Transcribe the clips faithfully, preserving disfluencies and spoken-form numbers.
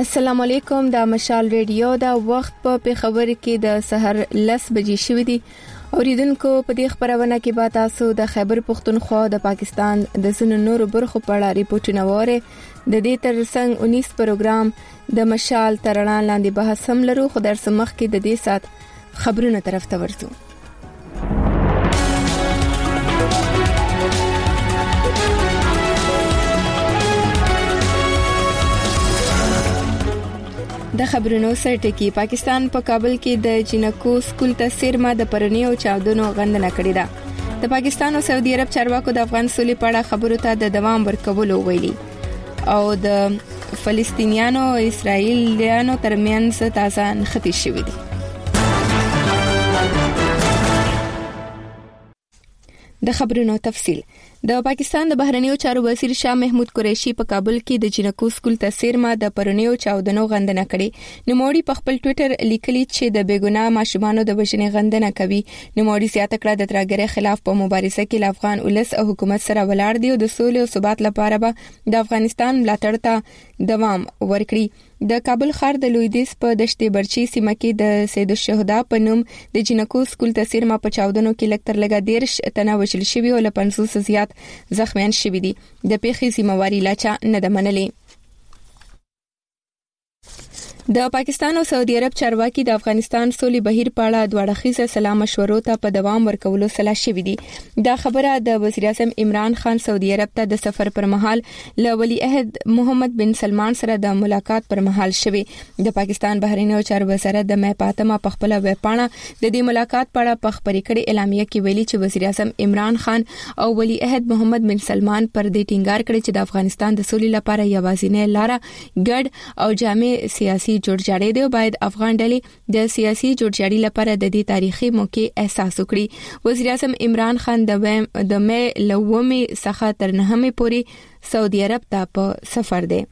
السلام علیکم، دا مشال ریډیو دا وخت په پیښور کې د سحر لس بجې شوې دي. اوریدونکو په دې خبرونه کې به تاسو د خیبر پختونخوا د پاکستان د زنو نورو برخو په اړه ریپورتونه واره. د دې ترڅنګ انیس پروګرام د مشال ترڼا لاندې بحث هم لرو، خو در سمخ کې د دې سات خبرونه طرف ته ورځو. د خبرونو سرټکی پاکستان په کابل کې د جنکو سکول ته سیرما د پرنیو چاودنو غندنه کړې ده. د پاکستان او سعودي عرب چارواکو د افغان سولې په اړه خبرو ته د دوام ورکولو ویلي او د فلسطینیانو او اسرایلیانو ترمنځ تازه نښتې شوې دي. د خبرونو تفصیل. د پاکستان د بهرنیو چارو وزیر شاه محمود قریشي په کابل کې د جنکو سکول ته سیرما د پرنیو چاودنو غندنه کړې. نوموړي په خپل ټوئیټر لیکلي چې د بیګناه ماشومانو د وژنې غندنه کوي. نوموړي زیاته کړه د ترهګرۍ خلاف په مبارزه کې ل افغان ولس او حکومت سره ولاړ دي او د سولې او ثبات لپاره به د افغانستان ملاتړ ته دوام ورکړي. د کابل ښار د لویدیس په دشتې برچی سیمه کې د سید الشهدا په نوم د جنکو سکول ته سیرما په چاودنو کې لکتر لګا دیرش تنه وژل شوی او ل پنځوس زیات زخمیان شوي دي. د پیښې ذمہواری لا چا نه ده منلې. د پاکستان او سعودي عرب چارواکي د افغانستان سولې بهیر په اړه دوړخیزه سلا مشورو ته په دوام ورکولو سلا شوي دي. دا خبره د وزیر اعظم عمران خان سعودي عرب ته د سفر پر مهال له ولی عهد محمد بن سلمان سره د ملاقات پر مهال شوي. د پاکستان بهرنیو چارو وزارت د مې پاتمه په خپل ویب پاڼه د دې ملاقات په اړه په خبري کړي اعلامیه کې ویلي چې وزیر اعظم عمران خان او ولی عهد محمد بن سلمان پر دې ټینګار کړی چې د افغانستان د سولې لپاره یوازینۍ لار ګډ او جامع سیاسي جوړجاړی دی او باید افغان ډلې د سیاسي جوړجاړي لپاره د دې تاریخي موقع احساس وکړي. وزیر اعظم عمران خان د د مې لومي څخه تر نهمه پورې سعودي عرب ته په سفر دی.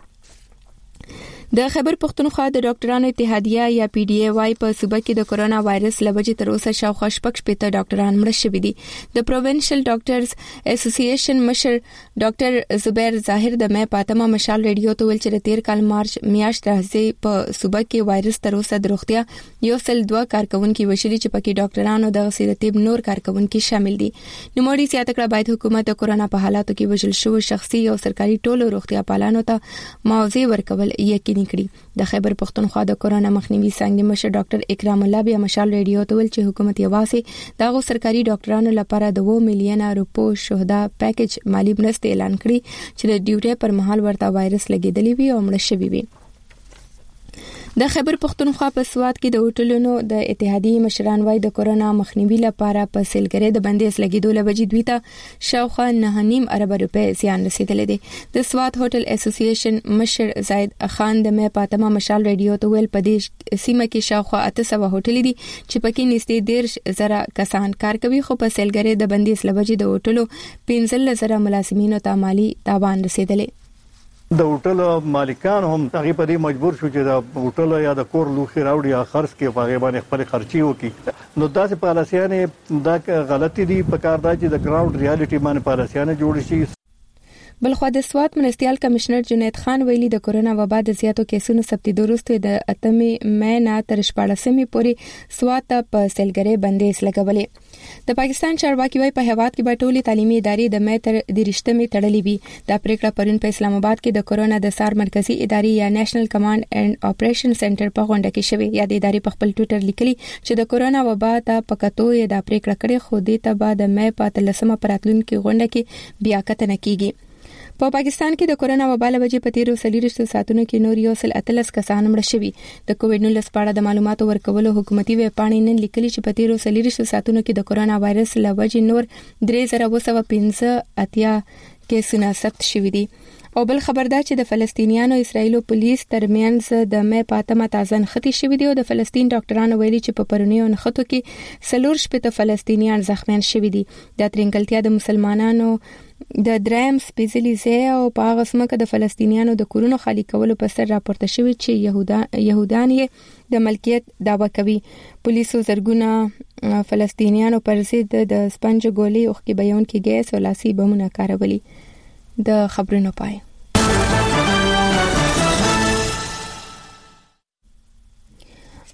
د خیبر پختونخوا د ډاکټرانو اتحادیه یا پی ډی ای وايي په صوبه کې د کورونا وایرس لوجې تر اوسه شاوخوا شپږ شپېته ډاکټران مړه شوي دي. د پروینشل ډاکټرز اسوسییشن مشر ډاکټر زبیر ظاهر د مې پاتمه مشال ریډیو ته ویل چې تیر کال مارچ میاشت راځي په صوبه کې وایرس تر اوسه د روغتیا یو سل دوه کارکونکو وشلي چې پکې ډاکټرانو د غسیلتیب نور کارکونکو شامل دي. نوموړي زیاته کړه باید حکومت د کورونا په حالاتو کې وژل شوی شخصي او سرکاري ټولو روغتیا پالانو ته معاوضه ورکول یقیني کړي. د خیبر پختونخوا د کورونا مخنیوي څنګه مشر ډاکټر اکرام الله بیا مشال ریډیو ته ویل چې حکومت یوازې دغه سرکاري ډاکټرانو لپاره د دوه میلیونه روپو شهدا پیکج مالی مرسته اعلان کړی چې د ډیوټي پر مهال ورته وایرس لګیدلی وي او مړ شوی وي. د خیبر پختونخوا په سواد کې د هوټلونو د اتحادیې مشران وايي د کورونا مخنیوي لپاره په سیلګرۍ د بندیز لګیدو لوجې دوی ته شاوخوا نه نیم ارب روپۍ زیان رسیدلی دی. د سواد هوټل اسوسییشن مشر زید خان د مې پاتمه مشال ریډیو ته ویل په دې سیمه کې شاوخوا اته سوه هوټل دي چې پکې نږدې ډیر زره کسان کار کوي، خو په سیلګرۍ د بندیز لوجې د هوټلو پنځلس زره ملازمینو ته مالی تاوان رسیدلی. د هوټل مالکان هم هغه په دې مجبور شو چې د هوټل یا د کور لوخي راوړي یا خرڅ کې په هغه باندې خپل خرچي وکړي. نو داسې پالیسیانه دا غلطي دي په کار دا چې د ګراوند ریالټي باندې پالیسیانه جوړ شي. بلخوا د سواد مرستيال کمشنر جنید خان ویلي د کورونا وبا د زیاتو کیسونو ثبتېدو وروسته د اتمې مې نه تر شپاړسمې پورې سواد ته په سیلګرۍ بندیز لګولې. د پاکستان چارواکي وايي په هیواد کې به ټولې تعلیمي ادارې د مې تر دریشتمې تړلې وي. دا پریکړه پرون په اسلام آباد کې د کورونا د سار مرکزی ادارې یا نېشنل کمانډ اینڈ اپریشن سنټر په غونډه کې شوې. یا د ادارې په خپل ټوئیټر لیکلي چې د کورونا وبا ته پکاتو یې دا پریکړه کړې، خو دې ته بعد مې په اتلسمه پراتلونکو غونډه کې بیا کتنه کیږي. په پاکستان کې د کورونا وبا له وجې په تیرو څلوېښتو ساعتونو کې نور یو سل اتلس کسان مړه شوي. د کووډ نولس په اړه د معلوماتو ورکولو حکومتي ویب پاڼې نن لیکلي چې په تیرو څلوېښتو ساعتونو کې د کورونا وایرس له وجې نور درې زره اوه سوه پنځه اتیا کیسونه ثبت شوي دي. او بل خبر دا چې د فلسطینیانو اسرایلو پولیس ترمنځ د مې پاتمه تازه نښتې شوي دي او د فلسطین ډاکټرانو ویلي چې په پرونیو نښتو کې څلور شپېته فلسطینیان زخمیان شوي دي. د ترنګلتیا د مسلمانانو د دریم سپیڅلي ځای او په هغه سیمه کې د فلسطینیانو د کورونو خالی کولو په سر راپورته شوی چې يهودان يهودان یې د ملکیت دعوه کوي. پولیسو زرګونه فلسطینیانو پر ضد د سپنج ګولۍ او خکې بیانکي ګیس او لاسي بمونه کارولي. د خبرونو پای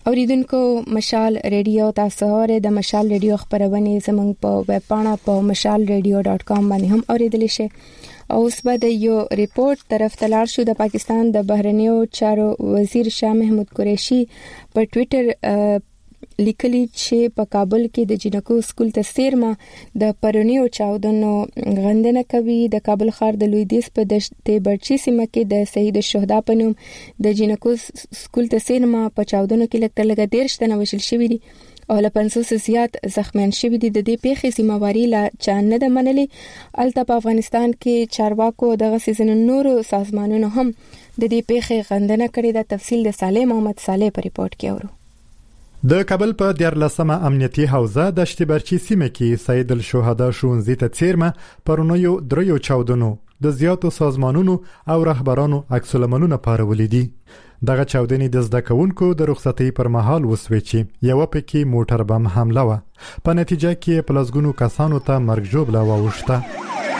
اوریدونکو مشال ریډیو تاسو اورئ د مشال ریډیو خبرونه زموږ په ویب پاڼه په مشال ریډیو ډاټ کام باندې هم اوریدل شي. او اوس به د یو ریپورت طرف ته لاړ شو. د پاکستان د بهرنیو چارو وزیر شاه محمود قریشي په ټوئیټر لیکلي چې په کابل کې د جنکو سکول ته سیرما د پرونیو چاودنو غندنه کوي. د کابل ښار د لویدیس په دشت برچی سیمه کې د شهید الشهدا په نوم د جنکو سکول ته سیرما په چاودنو کې لکه لګا ډیر شتنه وشل شوې دي او له پنځوس زیات زخمیان شوي دي. د دې پیښې ذمہواری لا چا نه ده منلې. الته په افغانستان کې چارواکو دغه سیزن نورو سازمانونو هم د دې پیښې غندنه کړې ده. تفصیل د صالح محمد صالح په ریپورت کې اورو. د کابل په دیارلسمه امنیتي حوزه د شتبرچی سیمه کې سید الشهدا ښوونځي ته څیرمه پرونیو دریو چاودنو د زیاتو سازمانونو او رهبرانو عکس العملونه پارولې دي. دغه چاودنې د زده کوونکو د رخصتۍ پر مهال وسوي چې یو پکې موټر بم حمله و. په نتیجه کې پلسګونو کسانو ته مرګ ژوبله واوښته.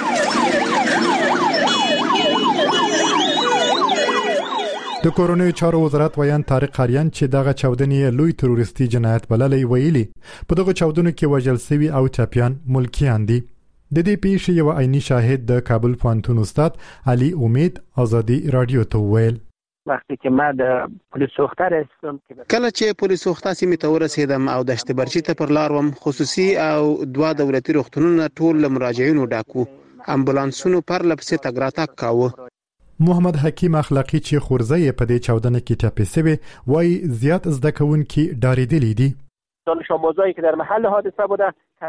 د کورونی چارو وزارت ویان طارق اریان چې دغه چاودنې لوی تروریستي جنایت بللې ویلي. په دغه چاودنو کې وژل شوي او چاپیان ملکیان دي. د دې پیښې یو عیني شاهد د کابل پوهنتون استاد علي امید ازادي رادیو ته ویل. وقتی که ما د پولیس سوختر هستم کله چې پولیس سوخته سیمه ته ورسېدم او د شتبرچی ته پر لار وم، خصوصي او دوا دولتي روغتونونه ټول مراجعینو ډاکو، امبولانسونو پر لپسې تګ راتګ کاوه. محمد حکیم اخلاقی چې خورزه په دې چاودنه کې ټاپې سوی وای زیات زده کوونکي ډاریدلي دي. دانش آموزایی که در محل حادثه بوده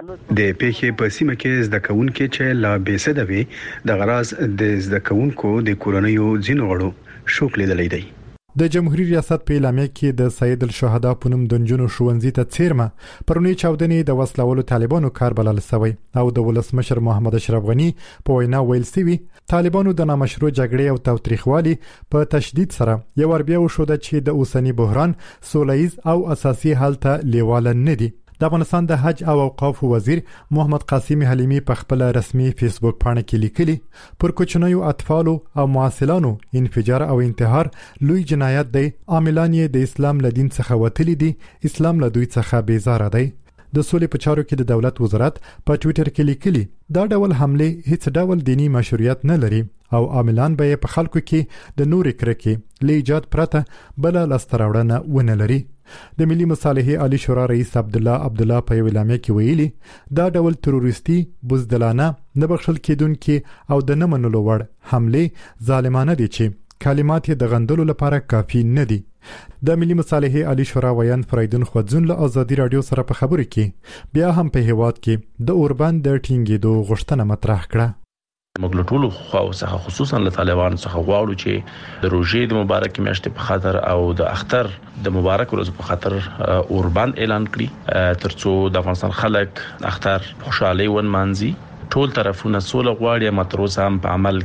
د پیښې په سیمه کې زده کوونکي چې لا بیسده وي د غراض د زده کوونکو د کورنیو ځینو غړو شوق لیدلی دی. د جمهوریت ریاست په اعلامیه کې د سید الشهدا په نوم د نجونو ښوونځي ته څیرمه پرونی چاودنې د وسلوالو طالبانو کار بلل شوی او د ولسمشر محمد اشرف غنی په وینا ویل شوی طالبانو د نامشروع جګړې او تاوتریخوالي په تشدید سره یو ور بیا وشوده چې د اوسنی بحران سولهیز او اساسي حل ته لیواله نه دي. د افغانستان د حج او اوقاف وزیر محمد قاسم حلیمی په خپل رسمي فیسبوک پاڼه کې لیکلي پر کوچنیو اطفالو او معاصلانو انفجار او انتحار لوی جنایت دی. عاملان یې د اسلام له دین څخه وتلي دي، اسلام له دوی څخه بیزاره دی. د سولې په چارو کې د دولت وزارت په ټوئیټر کې لیکلي دا ډول حمله هیڅ ډول دینی مشروعیت نه لري او عاملان به په خلکو کې د نورې کرکې لیجات پرته بل لاستراوړنه ونه لري. د ملي مصالحې عالی شورا رئیس عبد الله عبد الله په اعلامیه کې ویلي دا ډول تروریستي بزدلانه نه بخښل کېدونکي او د نه منلو وړ حمله ظالمانه دي چې کلمات د غندلو لپاره کافي نه دي. د ملي مصالحې عالی شورا ویان فریدون خوځون له ازادي رادیو سره په خبرو کې بیا هم په هیواد کې د اوربند د ټینګېدو غوښتنه مطرح کړه. موږ له ټولو خواو څخه خصوصا له طالبانو څخه غواړو چې د روژې د مبارک میاشتې په خاطر او د اختر د مبارک ورځ په خاطر اوربند اعلان کړي ترڅو د افغانستان خلک اختر خوشحالي ونمانځي. ټول طرفونه سوله غواړي، متروس هم په عمل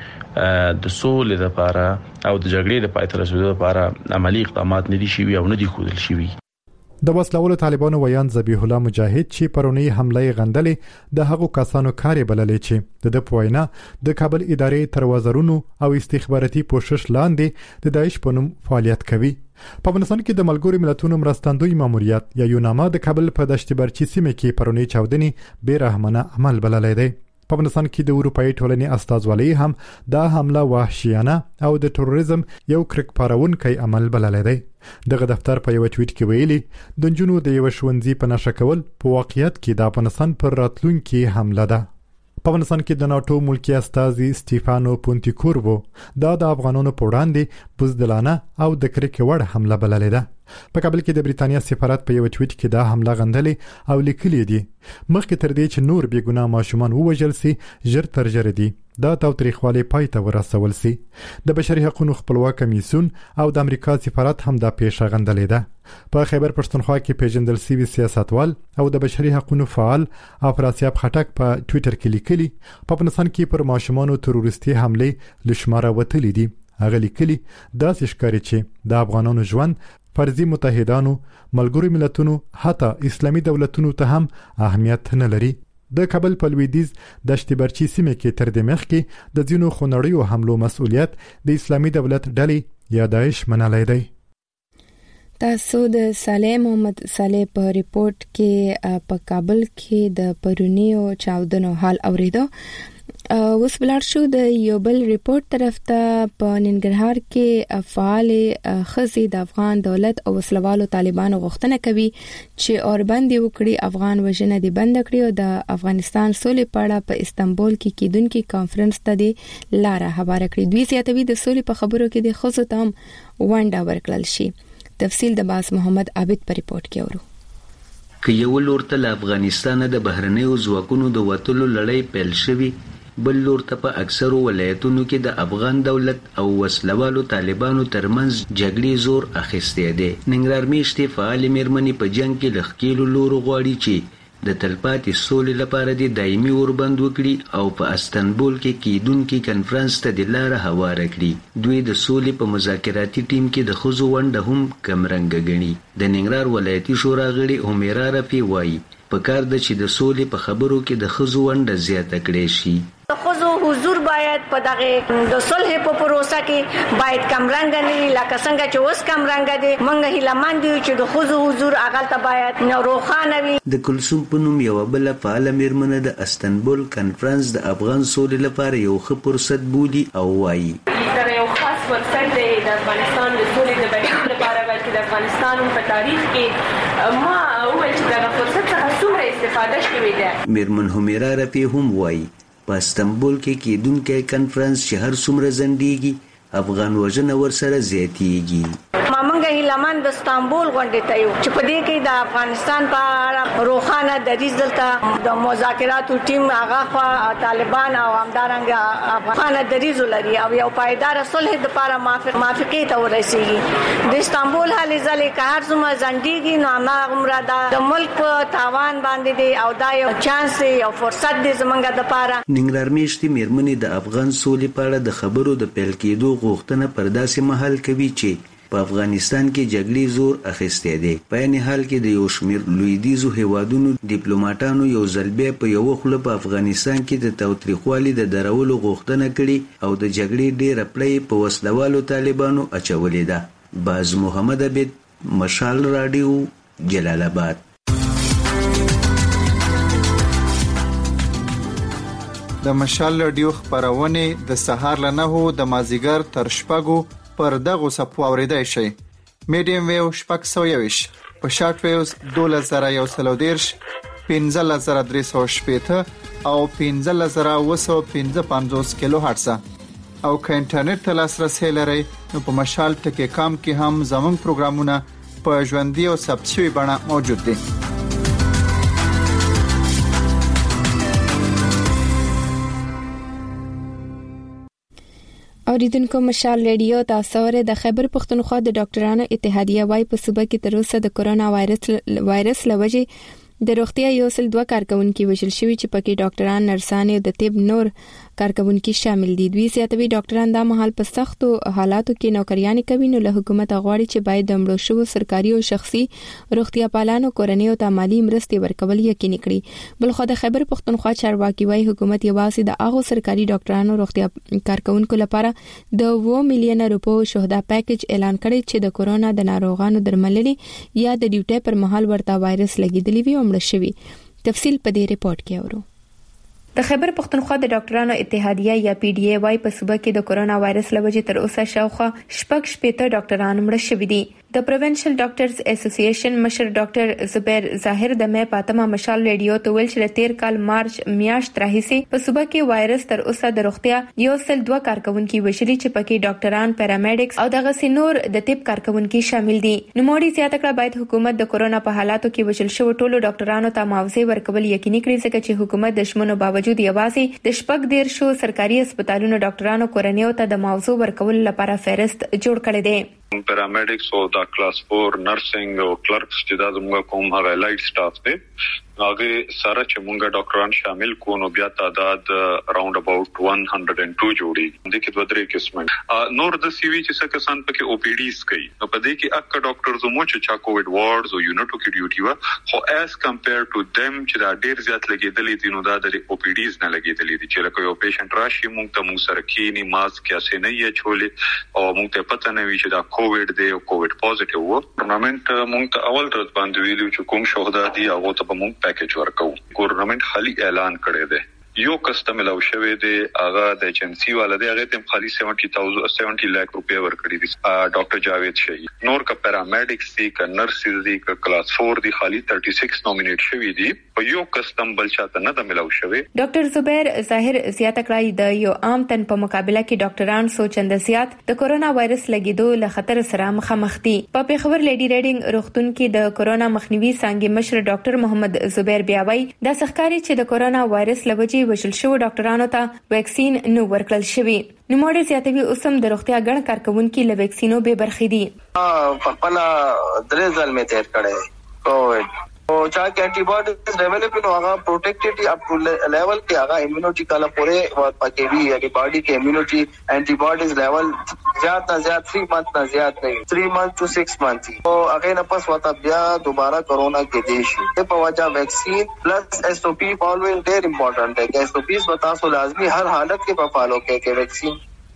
کې د سولې لپاره او د جګړې د پای ته رسیدو لپاره عملی اقدامات نه دي شوي او نه دي ښودل شوي. د وسلوالو طالبانو ویان ذبیح الله مجاهد چې پرونی حمله غندلې د هغو کسانو کاري بللې چې د پوینا د کابل ادارې تر وزارونو او استخباراتي پوښښ لاندې د داعش په نوم فعالیت کوي. په افغانستان کې د ملګرو ملتونو مرستندوی ماموریت یا یوناما د کابل په دشت برچی سیمه کې پرونی چاودنې بې رحمانه عمل بللې دی. په افغانستان کې د اروپאי ټولنې استازولۍ هم دا حمله وحشیانه او د تروریزم یو کرک پارونکي عمل بللی دی. دغه دفتر په یو ټویټ کې ویلي د نجونو د یو ښوونځي په نشه کول په واقعیت کې د افغانستان پر راتلونکي حمله ده. په افغانستان کې د ناتو ملکی استازي سټیفانو پونتیکورو دا د افغانانو په وړاندې بزدلانه او د کرکې وړ حمله بللې ده. په کابل کې د بریتانیا سفارت په یو ټویټ کې دا حمله غندلې او لیکلي دي مخکې تر دې چې نور بې ګناه ماشومان ووژل سي ژر تر ژره دي دا تاوتریخوالي پای ته ورسول سي. د بشري حقوقو خپلواک کمیسیون او د امریکا سفارت هم دا پیښه غندلې ده. په خیبر پښتونخوا کې پیژندل شوی سیاستوال او د بشري حقوقو فعال افراسیاب خټک په ټویټر کې لیکلي په افغانستان کې پر ماشومان تروریستي حمله لشماره وتلې دي. هغه لیکلي دا ښکاري چې د افغانانو ژوند فرضي متحدانو ملګرو ملتونو حتی اسلامي دولتونو ته هم اهمیت نه لري. د کابل په لویدیز د شتبرچی سیمه کې تر دې مخکې د ځینو خونړیو حملو مسؤلیت د اسلامي دولت ډلې یا داعش منلای دی. تاسو د صالح محمد صالح په ریپورت کې په کابل کې د پرونیو چاودنو حال اوریدو. اوس بلار شو د یو بل ریپورت طرف ته په ننګرهار کې فعال خزي د افغان دولت او وسلوالو طالبانو غوښتنه کوي چې اوربند وکړي افغان وژنه دي بند کړي او د افغانستان سولې په اړه په استنبول کې کیدونکو کانفرنس ته د لار هواره کړي. دوی سیاتوي د سولې په خبرو کې د خزو تام ونډه ورکړل شي. تفصیل د باز محمد عابد په ریپورت کې اورو. که یو لورته له افغانستان د بهرنیو ځواکونو د وټلو لړۍ پیل شوی، بل لور ته په اکثرو ولایتونو کې د افغان دولت او وسلوالو طالبانو ترمنځ جګړې زور اخیستی دی. ننګرهار میشتې فعال میرمنې په جنگ کې لخکېلو لورو غواړي چې د تلپاتې سولې لپاره د دایمي اوربند وکړي او په استنبول کې کیدونکي کنفرانس ته د لاره هواره کړي. دوی د سولې په مذاکراتي ټیم کې د ښځو ونډه هم کمرنګه ګڼي. د ننګرهار ولایتي شورا غړي همیرا رفیع وایي پکار د چې د سولې په خبرو کې د ښځو ونډه زیاته کړي شي. خزو حضور باید په دغه د صلح په پروسه کې باید کمرنګ نه وي، لکه څنګه چې اوس کمرنګ دي. موږ هیله مند یو چې د خزو حضور هغه ته باید نو روښانه وي. د کلثوم په نوم یو بل فعال میرمنه د استنبول کنفرانس د افغان سولې لپاره یو ښه فرصت بولي او وایي دا یو خاص فرصت دی د افغانستان د سولې د بهیر لپاره، بلکې د افغانستان په تاریخ کې ما اول چې دا فرصت څخه څومره استفاده شوې ده. میرمن همیرا رفیع هم وایي په استنبول کې کیدونکي کنفرانس چې هر څومره زندګي افغان وژنه ورسره زیاتیږي. مامنګ هیلمان د استنبول غونډې ته یو چې په دې کې د افغانستان په اړه روښانه دریځ دلته د مذاکراتو ټیم هغه خوا طالبان او همدارنګه افغان دریځ لري او یو پایدار صلح لپاره موافقه ته ورسیږي. د استنبول حل ځلې که هر څومره زندګي نو هغه عمره د ملک په تاوان باندې دی او دا یو چانس یو فرصت دی زمونږ لپاره. ننګرهار میشتې میرمنې د افغان سولې په اړه د خبرو د پیل کېدو غوښتنه پر داسې مهال کوي چې په افغانستان کې جګړې زور اخیستی دی. په عین حال کې د یو شمېر لویدیځو هیوادونو ډیپلوماټانو یو ځل بیا په یوه خوله په افغانستان کې د تاوتریخوالي د درولو غوښتنه کړې او د جګړې ډېره پړۍ په وسلوالو طالبانو اچولې ده. باز محمد عابد، مشال راډیو، جلال آباد. د مشال راډیو خبرونه د سهار له نهو د مازیګر تر شپږو پر دغه صفو اوریدای شي. میډیم ویو شپږ سوه یویش، په شارټ ویوز دوولس زره یو سل دېرش، پنځلس زره درې سوه شپېته او پنځلس زره اوه سوه پنځه پنځوس کیلو هرټز. او که انټرنیټ ته لاسرسی لرئ نو په مشال ټکی کام کې هم زموږ پروګرامونه په ژوندۍ او ثبت شوي بڼه موجود دي. اوریدونکو مشال ریډیو تاسو ور د خیبر پښتونخوا د ډاکټرانو اتحادیه وايي په صوبه کې تر اوسه د کورونا وایرس وایرس لوجې د روغتیا یو سل دوه کارکونکو وژل شوی چې پکې ډاکټران، نرسان او د طب نور کارکونکو شامل دي. دوی سیاتوي ډاکټران د مهال په سختو حالاتو کې نوکریانې کوي، نو له حکومت غواړي چې باید د مړو شوو سرکاري او شخصي روغتیا پالانو کورنۍ او ته مالی مرستې ورکول یقیني کړي. بل خو د خیبر پښتونخوا چارواکي وايي حکومت یوازې د هغو سرکاري ډاکټرانو روغتیا کارکونکو لپاره د اوه میلیون روپو شهدا پیکج اعلان کړي چې د کورونا د ناروغانو درملنې یا د ډیوټي پر مهال ورته وایرس لګیدلی وي او مړ شوي. تفصیل په دې ریپورت کې اورو. د خیبر پښتونخوا د ډاکټرانو اتحادیه یا پی ډی ای وايي په صوبه کې د کورونا وایرس لوجې تر اوسه شاوخوا شپږ شپېته ډاکټران مړه شوي دي. د پروینشل ډاکټرز اسوسییشن مشر ډاکټر زبیر ظاهر د مې پاتمه مشال ریډیو ته ویل چې تیر کال مارچ میاشت راهیسي په صوبه کې وایرس تر اوسه د روغتیا یو سل دوه کارکونکو وشري چې پکې ډاکټران، پیرامیډکس او دغه سينور د طب کارکونکو شامل دي. نو موړي زیاته کړه باید حکومت د کورونا په حالاتو کې وشل شو ټولو ډاکټرانو ته معاوضه ورکول یقیني کړي ځکه چې حکومت د شمنو باوجود یوازې د شپږ ډیر شو سرکاري هسپتالونو ډاکټرانو کورنیو ته د معاوضه ورکول لپاره فهرست جوړ کړی دی. پیرامیډکس او دا کلاس فور نرسنګ او کلرکس چې دا زموږ کوم هغه لایټ سټاف دی هغه سره چې موږ ډاکټران شامل کو نو بیا تعداد اراوند اباوت one oh two جوړي د کې دوه درې قسمه نور د سی وی چې څه کسان پکې او پی ډیز کوي نو په دې کې اکا ډاکټر زمو چې چا کووډ وارډز او یونټو کې ډیوټي وا خو اس کمپیر ټو دیم چې دا ډیر زیات لګیدلې دي نو دا د او پی ډیز نه لګیدلې دي چې لکه یو پیشنټ راشي موږ ته موږ سره کینی ماسک یا سې نه یې چولې او موږ ته پته نه وي چې دا کووډ دی او کووډ پوزټیو وو. ګورنمنت مونږ ته اول تر باندې ویلو چې کوم شهدا دي هغه ته مونږ پیکیج ورکو. ګورنمنت خالي اعلان کړی دی یو کسټم ملاو شوی دی هغه د ایجنسی والده هغه تم خالي سبعين هزار سبعين لک روپیا ورکړي دي. ډاکټر جاوید شهید نور کا پیرامیډکس دي کا نرسز دي کا کلاس چار دي خالي छत्तीस نومینیټ شوی دي په یو کسټم بل چاته نه د ملاو شوی. ډاکټر زبیر ظاهر زیاته کړای د یو عام تن په مقابله کې ډاکټران سوچند زیات د کورونا وایرس لګیدو له خطر سره مخامخ دي. په پیښور لیډي ریډینګ روغتون کې د کورونا مخنیوي څنګه مشر ډاکټر محمد زبیر بیاوي د سخکاري چې د کورونا وایرس لوجي وشل شو ډاکټرانو ته ویکسین نو ورکړل شوی. نو موري زیاتوي اوسم د روغتیا ګڼ کارکونکو له ویکسینو به برخې دي. په خپل درې ځل می تیر کړي کووډ او چا کې انټي باډیز ډیولپ نو هغه پروټیکټډ اپ ټو لیول کې هغه امیونټي کاله پورې پکې وی یعنی باډي کې امیونټي انټي باډیز لیول زیات نه زیات تین منث نه زیات نه تین منث ټو سکس منث او هغه نه پس وتا بیا دوباره کورونا کې دی شي. په وجه ویکسین پلس ایس او پی فالوینګ ډېر امپورټنٹ ہے. ایس او پی وتا سو لازمی هر حالت کې په فالو کې کې ویکسین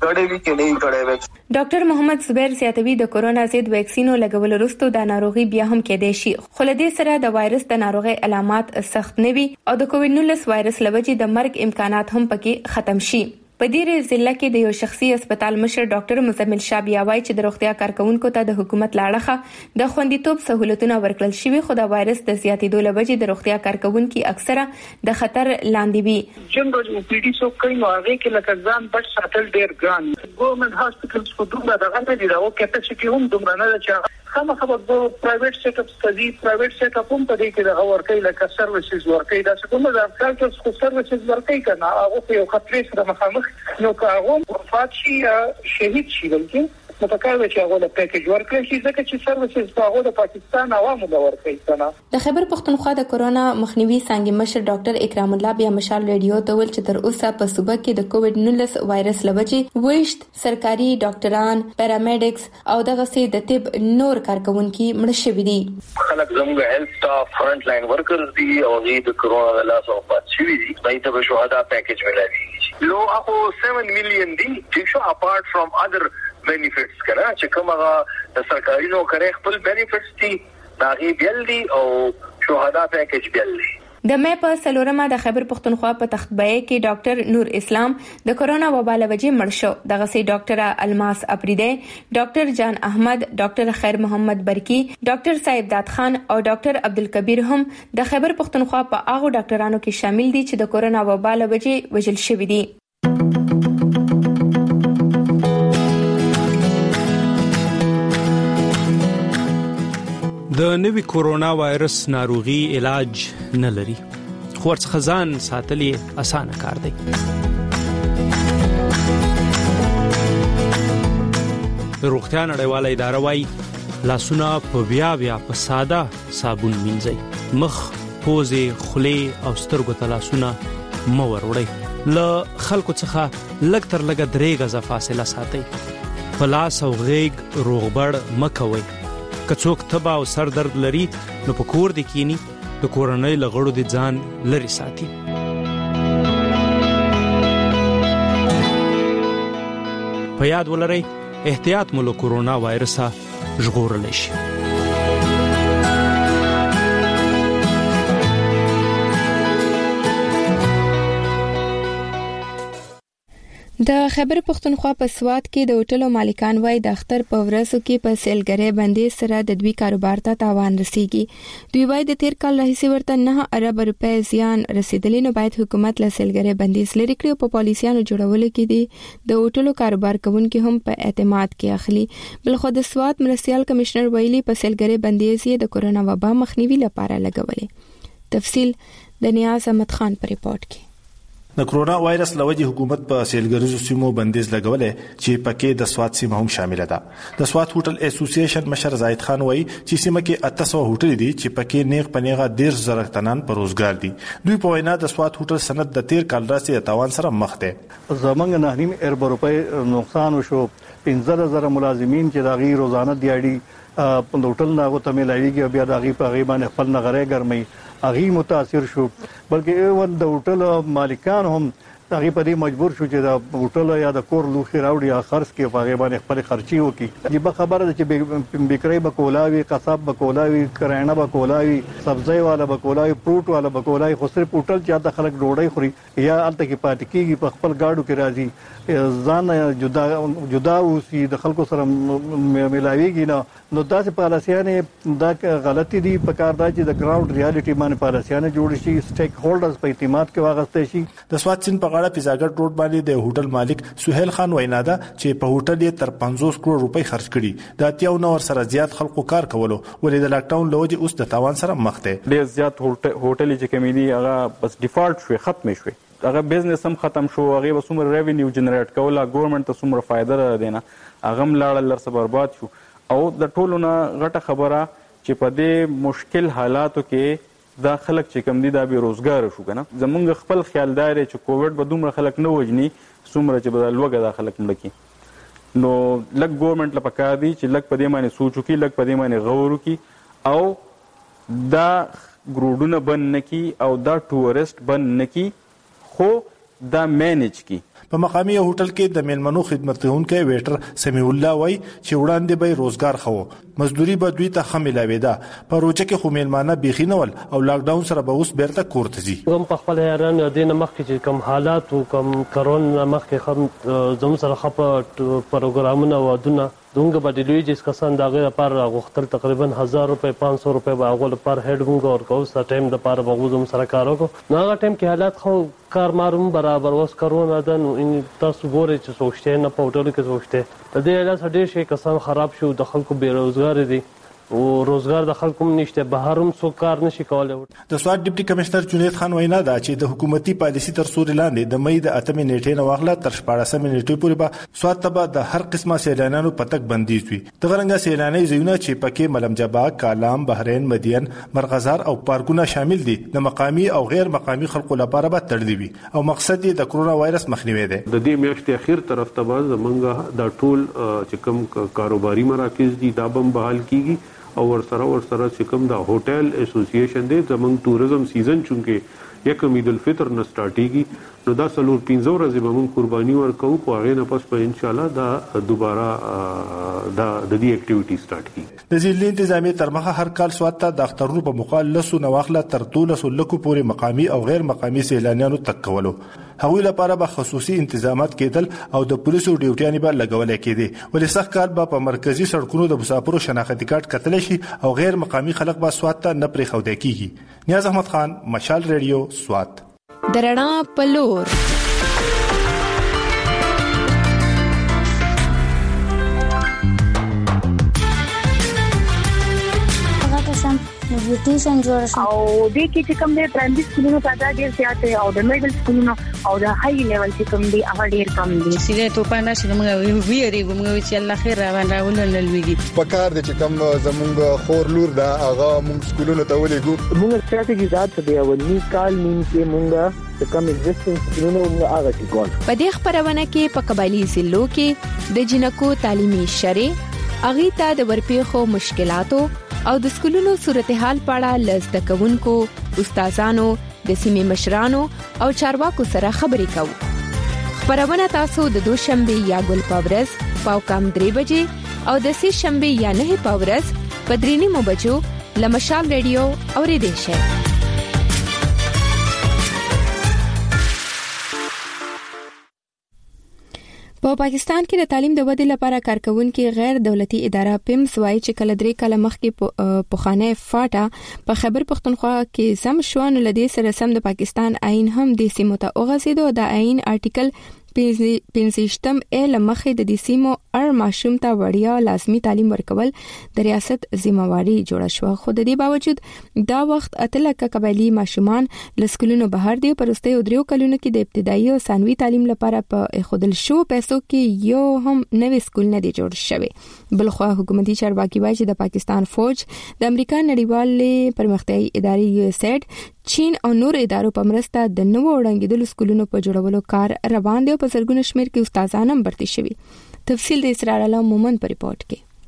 ډاکټر محمد زبیر زیاتوي د کورونا ضد ویکسینو لګول وروسته د ناروغي بیا هم کېدای شي. خو له دې سره د وایرس د ناروغي علامات سخت نه وي او د کووډ نولس وایرس لوجې د مرګ امکانات هم پکې ختم شي. په دې ضلع کې د یو شخصي هسپتال مشر ډاکټر مزمل شاه بیاوي چې د روغتیا کارکونکو ته د حکومت لاړه د خوندیتوب سہولتونه ورکړل شوی خو د وایرس د زیاتېدو لوجې د روغتیا کارکونکو اکثره د خطر لاندې وي. جنرال او پی ډي سو کوي نو هغه کې لکه ځان پټ ساتل ډیر ګران. ګورنمنت هاسپټلز په دومره دغه نه دي او کیپاسټي هم دومره نه ده. خامہ خبر د پرایویټ سیټ اپ ستدي پرایویټ سیټ اپ هم په دې کې د ورکې لکه سروسز ورکې دا څه کومه د کارټس خو سروسز ورکې کنه هغه په یو خطر سره مخامخ نو کاغو وفات شي شهید شي بلکې متکاوي چې هغه د پیکیج ورکړي شي ځکه چې سروسز په هغه د پاکستان عوامو د ورکې کنه. د خیبر پختونخوا د کورونا مخنیوي څنګه مشر ډاکټر اکرام الله بیا مشال ریډیو ته ول چې تر اوسه په صوبه کې د کووډ نولس وایرس لوجې وښت سرکاري ډاکټران پیرامیډکس او دغه سي د طب نور کارکونکو مړ شوي دي. خلک زموږ هیلث سټاف فرنٹ لاین ورکرز دي او د کورونا د لاس او پات شوي دي. دای ته شهدا پیکیج ملایي لو اخو سبعة مليون دي چې شو اپارټ فرام اذر benefits کنه چې کومه د سرکاري نوکری خپل benefits دي داغي بیل دي او شهدا پیکیج بیل دي. د مې په سلورمه د خیبر پختونخوا په تختبای کې ډاکټر نور اسلام د کورونا وبا لوجې مړ شو. دغه سي ډاکټر الماس اپریده، ډاکټر جان احمد، ډاکټر خیر محمد برکی، ډاکټر سید داد خان او ډاکټر عبدالکبیر هم د خیبر پختونخوا په هغه ډاکټرانو کې شامل دي چې د کورونا وبا لوجې وژل شوي دي. د نوي کورونا وایرس ناروغي علاج نه لري خو ورڅخه ځان ساتل اسانه کار دی. د روغتیا نړیواله اداره وايي لاسونه په بیا بیا په ساده صابون مینځئ. مخ، پوزې، خولې او سترګو ته لاسونه مه وروړئ. له خلکو څخه لږ تر لږه درې غزه فاصله ساتئ. په لاس او غېږ روغبړ مه کوئ. که څوک تبه او سر درد لري نو په کور د کینی د کورنۍ لغړو د ځان لري ساتي. په یاد ولرئ احتیاط مو له کورونا وایرسه ژغورلی شي. د خیبر پختونخوا په سوات کې د هوټلو مالکان وای د اختر په ورځو کې په سیلګری باندې سره د دوی کاروبار ته تاوان رسیږي. دوی وای د تیر کال راهیسې ورته نه ارب روپے زیان رسیدلی نو باید حکومت له سیلګری باندې لري کړي په پالیسیانو جوړول کې دي د هوټلو کاروبار کوونکو هم په اعتماد کې اخلي. بل خو د سوات مرستيال کمشنر ویلي په سیلګری باندې یې د کورونا وبا مخنیوي لپاره لګولې. تفصیل د نیاز احمد خان په ریپورت کې. د کورونا وایرس لوجې حکومت په سیلګریزو سیمو بندیز لګولې چې پکې د سوات سیمه هم شامل ده. د سوات هوټل اسوسییشن مشر زاید خان وایي چې سیمه کې اته سوه هوټل دي چې پکې نیغ پنیغه ډیر زره تنان پر روزګار دي. دوی په وینا د سوات هوټل سند د تیر کال راځي د تاوان سره مخ دي. زمونږ نه نیم ارب روپے نقصان وشو. پنځه زره ملازمین چې داغي روزانه دیاړي په هوټل نه غوته ملایوي بیا داغي په غیبان خپل نغره ګرمي اغي متاثر شو. بلکې ون د هوټل مالکان هم هغه په دې مجبور شو چې د هوټل یا د کور لوخي راوړي یا خرڅ کې هغه باندې خپل خرچي وکړي. یبه خبره ده چې بیکري بکولاوي، قصاب بکولاوي، کرانه بکولاوي، سبزی والا بکولاوي، فروټ والا بکولاوي، خو صرف هوټل چې د خلک ډوډۍ خوري یا الته کې پاتې کیږي په خپل گاډو کې راځي ځان جدا جدا اوسي د خلکو سره ملاويږي نه. نو داسې پالیسیانه دا غلطي دي. په کار دا چې د ګراوند ریالټي باندې پالیسیانه جوړ شي، سټیک هولډرز په اعتماد کې واغستې شي. د سوات سین په غاړه پیزاګټ روډ باندې د هوټل مالک سہیل خان وینا ده چې په هوټل یې تر پنځوس کروڑ روپۍ خرج کړي. د اتیاو نور سره زیات خلکو کار کولو ولې د لاک ډاون لوجه اوس د تاوان سره مخ ده. ډیر زیات هوټل چې کمی دي هغه بس ډیفالت شوی، ختم شوی، هغه بزنس هم ختم شو، هغه وسومره ریوینیو جنریټ کوله، ګورنمنت ته سومره فائدہ را دینه، هغه ملاړ لر څه برباد شو. او د ټولو نه غټه خبره چې په دې مشکل حالاتو کې دا خلک چې کم دي دا به روزګار شو کنه. زمونږ خپل خیال دار چې کووډ به دومره خلک نه وجني سومره چې به لوګه دا خلک مړکی. نو لک ګورنمنت لپاره کار دی چې لک په دې باندې سوچ وکړي، لک په دې باندې غور وکړي او دا ګروډونه بند نکي او دا ټورست بند نکي، خو دا مینج کی. په مقامی هوټل کې د میلمنو خدمتونکو ویټر سمیع الله وای چې وړاندې به روزګار خو مزدوري به دوی ته خملې وېدا، په روچه کې خو میلمانه بيخي نول او لاک ډاون سره به اوس بیرته کورته ځي. کوم په خپل هران دینه مخ کې چې کوم حالات او کوم کرونا مخ کې خم زم سره خپ پروګرامونه ودونه دونګه بدلوي چې کسان دغه لپاره غوښتل تقریبا هزار روپے پانچ سو روپے به هغه لپاره هډ مونږ ورکو سره ټایم د لپاره بغوزم سره کار وکړو. نو هغه ټایم کې حالات خو کار ماروم برابر وس کرونا ده. نو ان تاسو ګورئ چې سوچته نه په هوټل کې سوچته د دې حالات ډېر شي کسان خراب شو، د خلکو بیروزګار دي او روزګار د خلکو نشته، بهرم څو کار نشي کولای. د سوات ډیپټي کمشنر جنید خان وینا دا چې د حکومتي پالیسي تر سوري لاندې د مې د اتمې نیټې نه واخله تر شپاړسمې نیټې پورې به سوات ته د هر قسمه سیلانیانو پتک بندي شي. د غرنګا سیلاني زیونه چې پکې ملم جبا، کالام، بحرین، مدین، مرغزار او پارکونه شامل دي د مقامی او غیر مقامی خلکو لپاره به تړلي وي او مقصد یې د کرونا وایرس مخنیوي دی. د دې میاشتې اخیر طرف ته به زمونږ د ټول چې کوم کاروباري مراکز دي دا بم بحال کیږي او ورسره ورسره چې کوم د هوټل اسوسییشن دی زمونږ ټوریزم سیزن چونکه یکم عید الفطر نه سٹارټیږي نو دا څلور پنځه ورځې به موږ قرباني ورکوو، خو هغې نه پس به انشاءالله دا دوباره دا د دې اکټیویټي سٹارټ کیږي. د ضلعي انتظامیې تر مخه هر کال سوات ته د اخترونو په موقع لسو نه واخله تر دولسو لکو پورې مقامي او غیر مقامي سیلانیانو تک کولو. هغوی لپاره به خصوصي انتظامات کېدل او د پولیسو ډیوټیانې به لګولې کېدې، ولې سخت کال به په مرکزي سړکونو د مسافرو شناختي کارت کتلی شي او غیر مقامي خلک به سوات ته نه پرېښودی کېږي. نیاز احمد خان، مشال ریډیو، سوات. د رڼا په لور نیوټریشن جوړ شو او د کې چې کوم د پرایمري سکولونو تعداد ډیر زیات دی او د میډل سکولونو او د هاي لیول چې کوم دی هغه ډیر کم دي. سیده ته پانا چې موږ ویری موږ چې الله خیر راوړل راولل لويږي په کار د چې کوم زمونږ خور لور دا هغه موږ سکولونو ته ولېګو. موږ ستراتیژي ذات دی او نیم کال نیم کې موږ د کوم ایگزیسټنس سکولونو موږ هغه چې کول. په دې خبرونه کې په قبایلی ضلعو کې د جنکو تعلیمي شرې اغي ته د ورپېخو مشکلاتو او د سکولونو صورتحال په اړه لزده کوونکو، استادانو، د سیمې مشرانو او چارواکو سره خبرې کوو. خبرونه تاسو د دوشنبه یا ګل پاورز پاو کم درې بجې او د سې شنبه یا نه پاورز په درې نیمو بجو لمشال ریډیو اوریدئ شئ. په پاکستان کې د تعلیم د ودې لپاره کارکونکو غیر دولتي اداره پیمز وایي چې کله درې کاله مخکې په خانه فاټا په خیبر پختونخوا کې سم شوان لدی سره سم د پاکستان آئین هم د سیمو ته اوغسیدو. د آئین آرټیکل پنځشتم ال مخې د دې سیمو ار ماشوم ته وړیا لازمی تعلیم ورکول د ریاست ذمہواری جوړه شو. خو د دې باوجود دا وخت اتلکه قبایلی ماشومان لسکولونو بهر دی پرسته او دریو کلونو کې د ابتدایي او ثانوي تعلیم لپاره په خودل شو پیسو کې یو هم نوې سکول نه دی جوړ شوی. بلخو حکومتي چارواکي وایي چې د پاکستان فوج د امریکا نړیوال پرمختیايي ادارې یو ایس ایډ، چین او نور ادارو په مرسته د نوو وړاندېدلو سکولونو په جوړولو کار روان دی او په زرګونو شمېر کې استادان هم برتي شوي. تفصیل د اسرار الله مومن په ریپورت کې.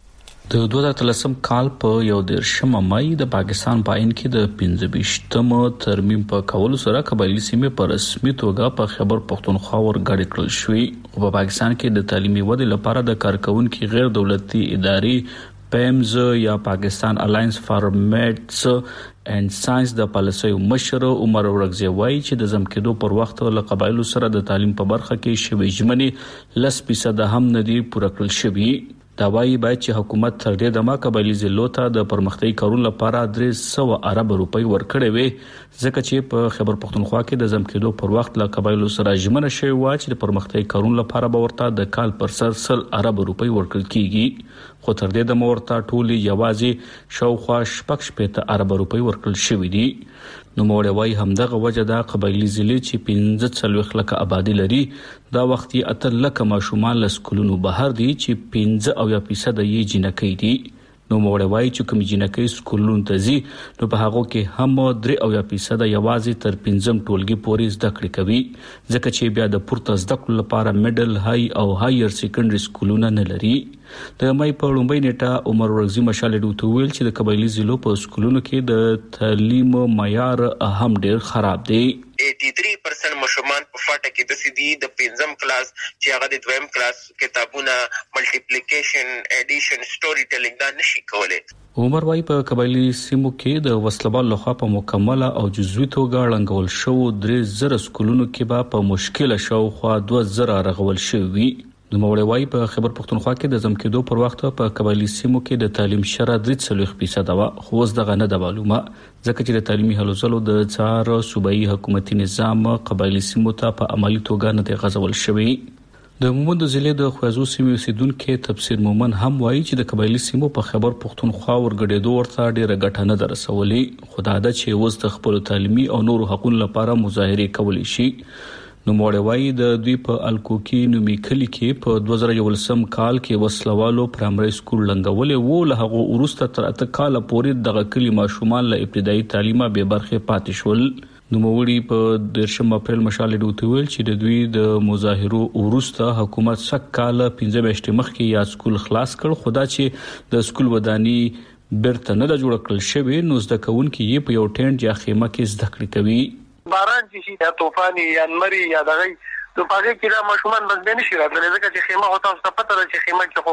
د دوه هزار اتلسم کال په یو دیرشم مای د پاکستان په عین کې د پنځه ویشتم ترمیم په کولو سره قبایلی سیمې په رسمي توګه په خیبر پختونخوا ورګړې کړل شوې. په پاکستان کې د تعلیمي ودې لپاره د کارکونکو غیر دولتي ادارې پیمز یا پاکستان الاینس فار میتس اینڈ ساينس د پالیسي مشر عمر ورغزي وایي چې د زم کېدو پر وخت له قبایلو سره د تعلیم په برخه کې شوي ژمنې لس فیصد هم ندي پوره کړل شوي. دا وایي باید چې حکومت تر دې دمه قبایلی ضلعو ته د پرمختګ کارونو لپاره درې سوه ارب روپۍ ورکړې وي، ځکه چې په خیبر پختونخوا کې د زم کېدو پر وخت له قبایلو سره ژمنه شوې وه چې د پرمختګ کارونو لپاره به ورته د کال پر سر سل ارب روپۍ ورکړل کیږي، خو تر دې دمه ورته ټولې یوازې شاوخوا شپږ شپېته ارب روپۍ ورکړل شوې دي. نو موړ وای همدغه وجه دا قبایلی ضلع چې پنځه څلوېښت لکه آبادی لري دا وخت یې اته لکه ماشومان له سکولونو بهر دي چې پنځه اویا فیصد یې جنکۍ دي. نو موړ وای چې کوم جنکۍ سکولونو ته ځي نو په هغه کې هم درې اویا فیصد یوازې تر پنځم ټولګي پورې زده کړې کوي، ځکه چې بیا د پورته زده کړو لپاره میډل های او هایر سیکنډري سکولونه نه لري. د مې په لومړۍ نیټه عمر ورغزي مشال ډوته ویل چې د قبایلی ضلعو په سکولونو کې د تعلیم معیار هم ډیر خراب دی. तिहत्तर परसेंट مشومان په فاټه کې د سیدي د پنځم کلاس چې هغه د دویم کلاس کتابونه ملټیپلیکیشن اډیشن سټوري ټیلینګ دا نشي کولای. عمر وايي په قبایلی سیمو کې د وسلوال لخوا په مکمله او جزوي توګه لنګول شو درې زره سکولونو کې به په مشکله شو خو دوه زره رغول شوی. د موړوي په خیبر پختونخوا کې د زم کېدو پر وخت په قبایلی سیمو کې د تعلیم شره درې څلوېښت فیصد وا، خو اوس دغه نه د معلومه، ځکه چې د تعلیمي هلو ځلو د څار صوبایي حکومتي نظام قبایلی سیمو ته په عملی توګه نه دی غځول شوی. د مومند ضلع د خوازو سیمې اوسیدونکو تفسیر مومن هم وایي چې د قبایلی سیمو په خیبر پختونخوا ورګډېدو ورته ډیره ګټه نه درسولې، خو دا د چې اوس د خپل تعلیمي او نورو حقوقو لپاره مظاهره کولی شي. نو موړوي د دوی په الکوکی نومي کلی کې په دوه زره یولسم کال کې وسلوالو پرایمري سکول لنګولې وو، له هغه وروسته تر اته کال پورې دغه کلی ماشومان له ابتدایي تعلیمه به برخه پاتې شول. نو موړي په دیرشم اپریل مشال ډوته ویل چې د دوی د مظاهرو وروسته حکومت سک کال پنځه میاشتې مخکې یا سکول خلاص کړ، خدا چې د سکول ودانی برته نه جوړ کړل شوی، نو زده کوونکي یې په یو ټینټ یا خیمه کې زده کړې کوي. باران چې شي یا طوفان یا نمري یا دغه نو پاره کې دا ماشومان بس به نشي راتللی، ځکه چې خیمه هوته څه پته ده چې خیمه کې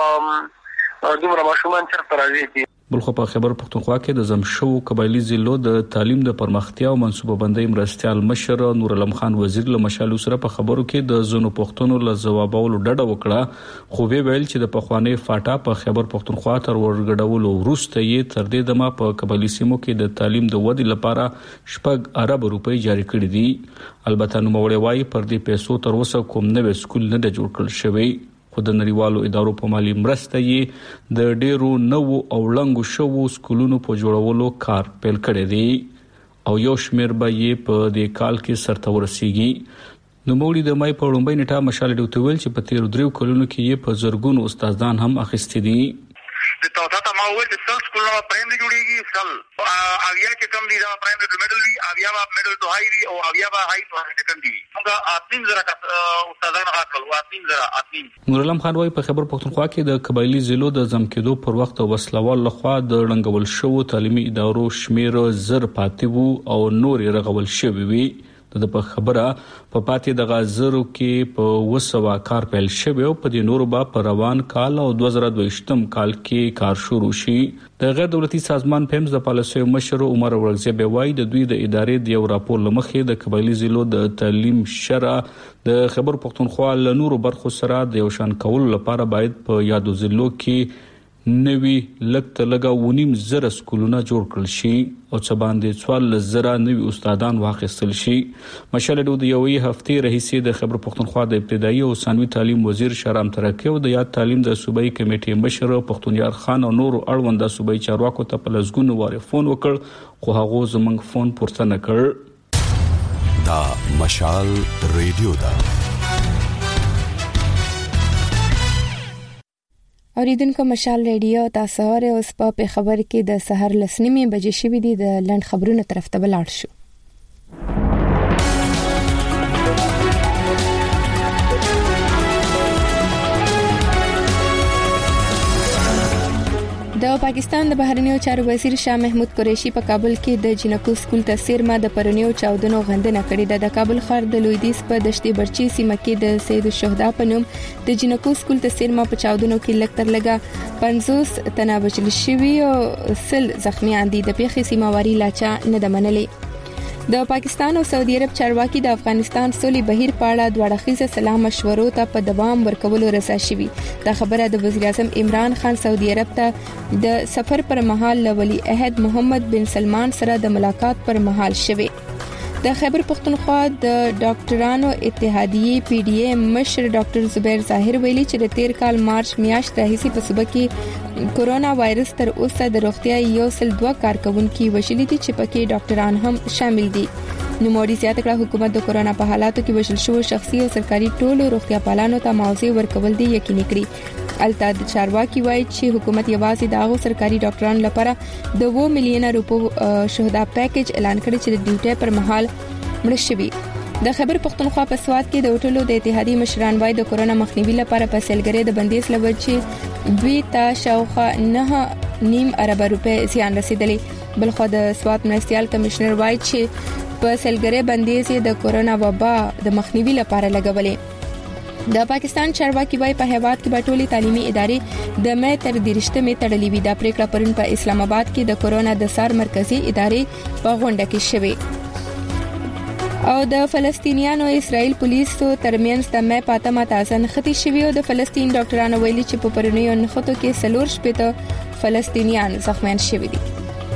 خو دومره ماشومان چرته راځي. بلخو په خیبر پختونخوا کې د زمشو قبایلی ضلعو د تعلیم د پرمختیا او منصوبه بندۍ مرستيال مشر نور علم خان وزیر له مشالو سره په خبرو کې د زونو پښتونو له جوابولو ډډه وکړه، خو وی ویل چې د پخوانی فاټا په خیبر پختونخوا تر ورګډولو وروسته یې تر دې دمه په قبایلی سیمو کې د تعلیم د ودې لپاره شپږ ارب روپۍ جاری کړې دي. البته نو موړې وايي پر دې پیسو تر اوسه کوم نوې سکول نه د جوړ کړل شوی، خو د نړیوالو ادارو په مالی مرسته یې د ډیرو نوو او لنګو شوو سکولونو په جوړولو کار پیل کړی دی او یو شمیر به یې په دې کال کې سرته ورسیږي. نو موړي د مای په لومړۍ نیټه مشال ډوته ویل چې په تیر دریو کلونو کې یې په زرګونو استادان هم اخیستي دي. د توتا ته ما وویل چې سل سکولونه پرایم جوړیږي، سل اویا چې کم دي دا پرایم ټو میډل وی، اویا با میډل ټو هاي وی او اویا با هاي ټو هاي سیکنډري. موږ اتنین زره استادان راکړل، اتنین زره اتنین. نور علم خان وايي په خیبر پختونخوا کې د قبایلی ضلعو د زم کېدو پر وخت وسلوال لخوا د لنګول شوو تعلیمي ادارو شمیر زر پاتې وو او نور رغول شوی وي. د په خبره په پاتې د غازرو کې په وسوا کار پیل شوی او په دې نورو با په روان کال او دوه زره دویشتم کال کې کار شروع شي. د غیر دولتي سازمان پیمز د پالیسي مشر عمر ورغزي به وایي د دوی د ادارې د یو راپور لمخې د قبایلی ضلعو د تعلیم شره د خیبر پختونخوا له نورو برخو سره د یو شان کول لپاره باید په یادو ضلعو کې نوی لکته لګا ونیم زره سکولونه جوړ کړل شي او څه باندې څوال زره نوی استادان واخیستل شي. مشال ډو د یوې هفتې رئیس د خیبر پختونخوا د ابتدایي او ثانوي تعلیم وزیر شهرام ترکی او د یاد تعلیم د صوبایي کمیټې مشر پختونیار خان او نور اړوند صوبایي چارواکو ته په لزګونو واره فون وکړ، خو هغه زمنګ فون پورته نه کړ. دا مشال ریډیو دا اوریدونکو مشال ریډیو تاسو اورئ. اوس په خبر کې د سحر لسنیمه بجې شوې دي، د لند خبرونو طرف ته بلاړ شو. د پاکستان د بهرنیو چارو وزیر شاه محمود قریشي په کابل کې د جنکو سکول ته سیرما د پرونیو چاودنو غندنه کړې ده. د کابل ښار د لویدیس په دشتي برچی سیمه کې د سید الشهدا په نوم د جنکو سکول ته سیرما په چاودنو کې لږ تر لږه پنځوس تنه وژل شوي او سل زخمیان دي. د پیښې سیماواري لاچا نه ده منلې. د پاکستان او سعودي عرب چارواکي د افغانستان سولې بهیر په اړه دوه اړخیزه سلا مشورو ته په دوام ورکولو رضا شوي. دا خبره د وزیر اعظم عمران خان سعودي عرب ته د سفر پر مهال له ولی عهد محمد بن سلمان سره د ملاقات پر مهال شوي. د خیبر پختونخوا د ډاکټرانو اتحادیې پی ډی ایم مشر ډاکټر زبیر ظاهر ویلي چې د تیر کال مارچ میاشت راهیسې په صوبه کې کورونا وایرس تر اوسه د روغتیا یو سل دوه کارکونکو وژلي دي چې پکې ډاکټران هم شامل دي. نوموړي زیاته کړه حکومت د کورونا په حالاتو کې وژل شوو شخصي او سرکاري ټولو روغتیا پالانو ته معاوضه ورکول دي یقیني کړی. البته د چارواکي وایي چې حکومت یوازې د هغو سرکاري ډاکټرانو لپاره د اوه میلیونه روپو شهدا پیکیج اعلان کړی چې د ډیوټي پر مهال مړ شوي. د خیبر پختونخوا په سواد کې د هوټلو د اتحادیې مشران وایي د کورونا مخنیوي لپاره په سیلګرۍ د بندیز لوجې دوی ته شاوخوا نه نیم ارب روپے زیان رسیدلی. بلخو د سواد مرستيال کمشنر وایي چې په سیلګرۍ بندیز د کورونا وبا د مخنیوي لپاره لګولې. د پاکستان چارواکي وایي په هیواد کې ټولې تعلیمي ادارې د مې تر دیرشتمې تړلې وي. دا پریکړه پرون په اسلام آباد کې د کورونا د سار مرکزی ادارې په غونډه کې شوه. او د فلسطینیانو اسرائیل پولیسو ترمنځ د مې پاتمه تازه نختی شوی او د فلسطین ډاکټرانو ویلي چې په پرونیو نخټو کې سلور شپږ فلسطینیان زخمیان شوي دي.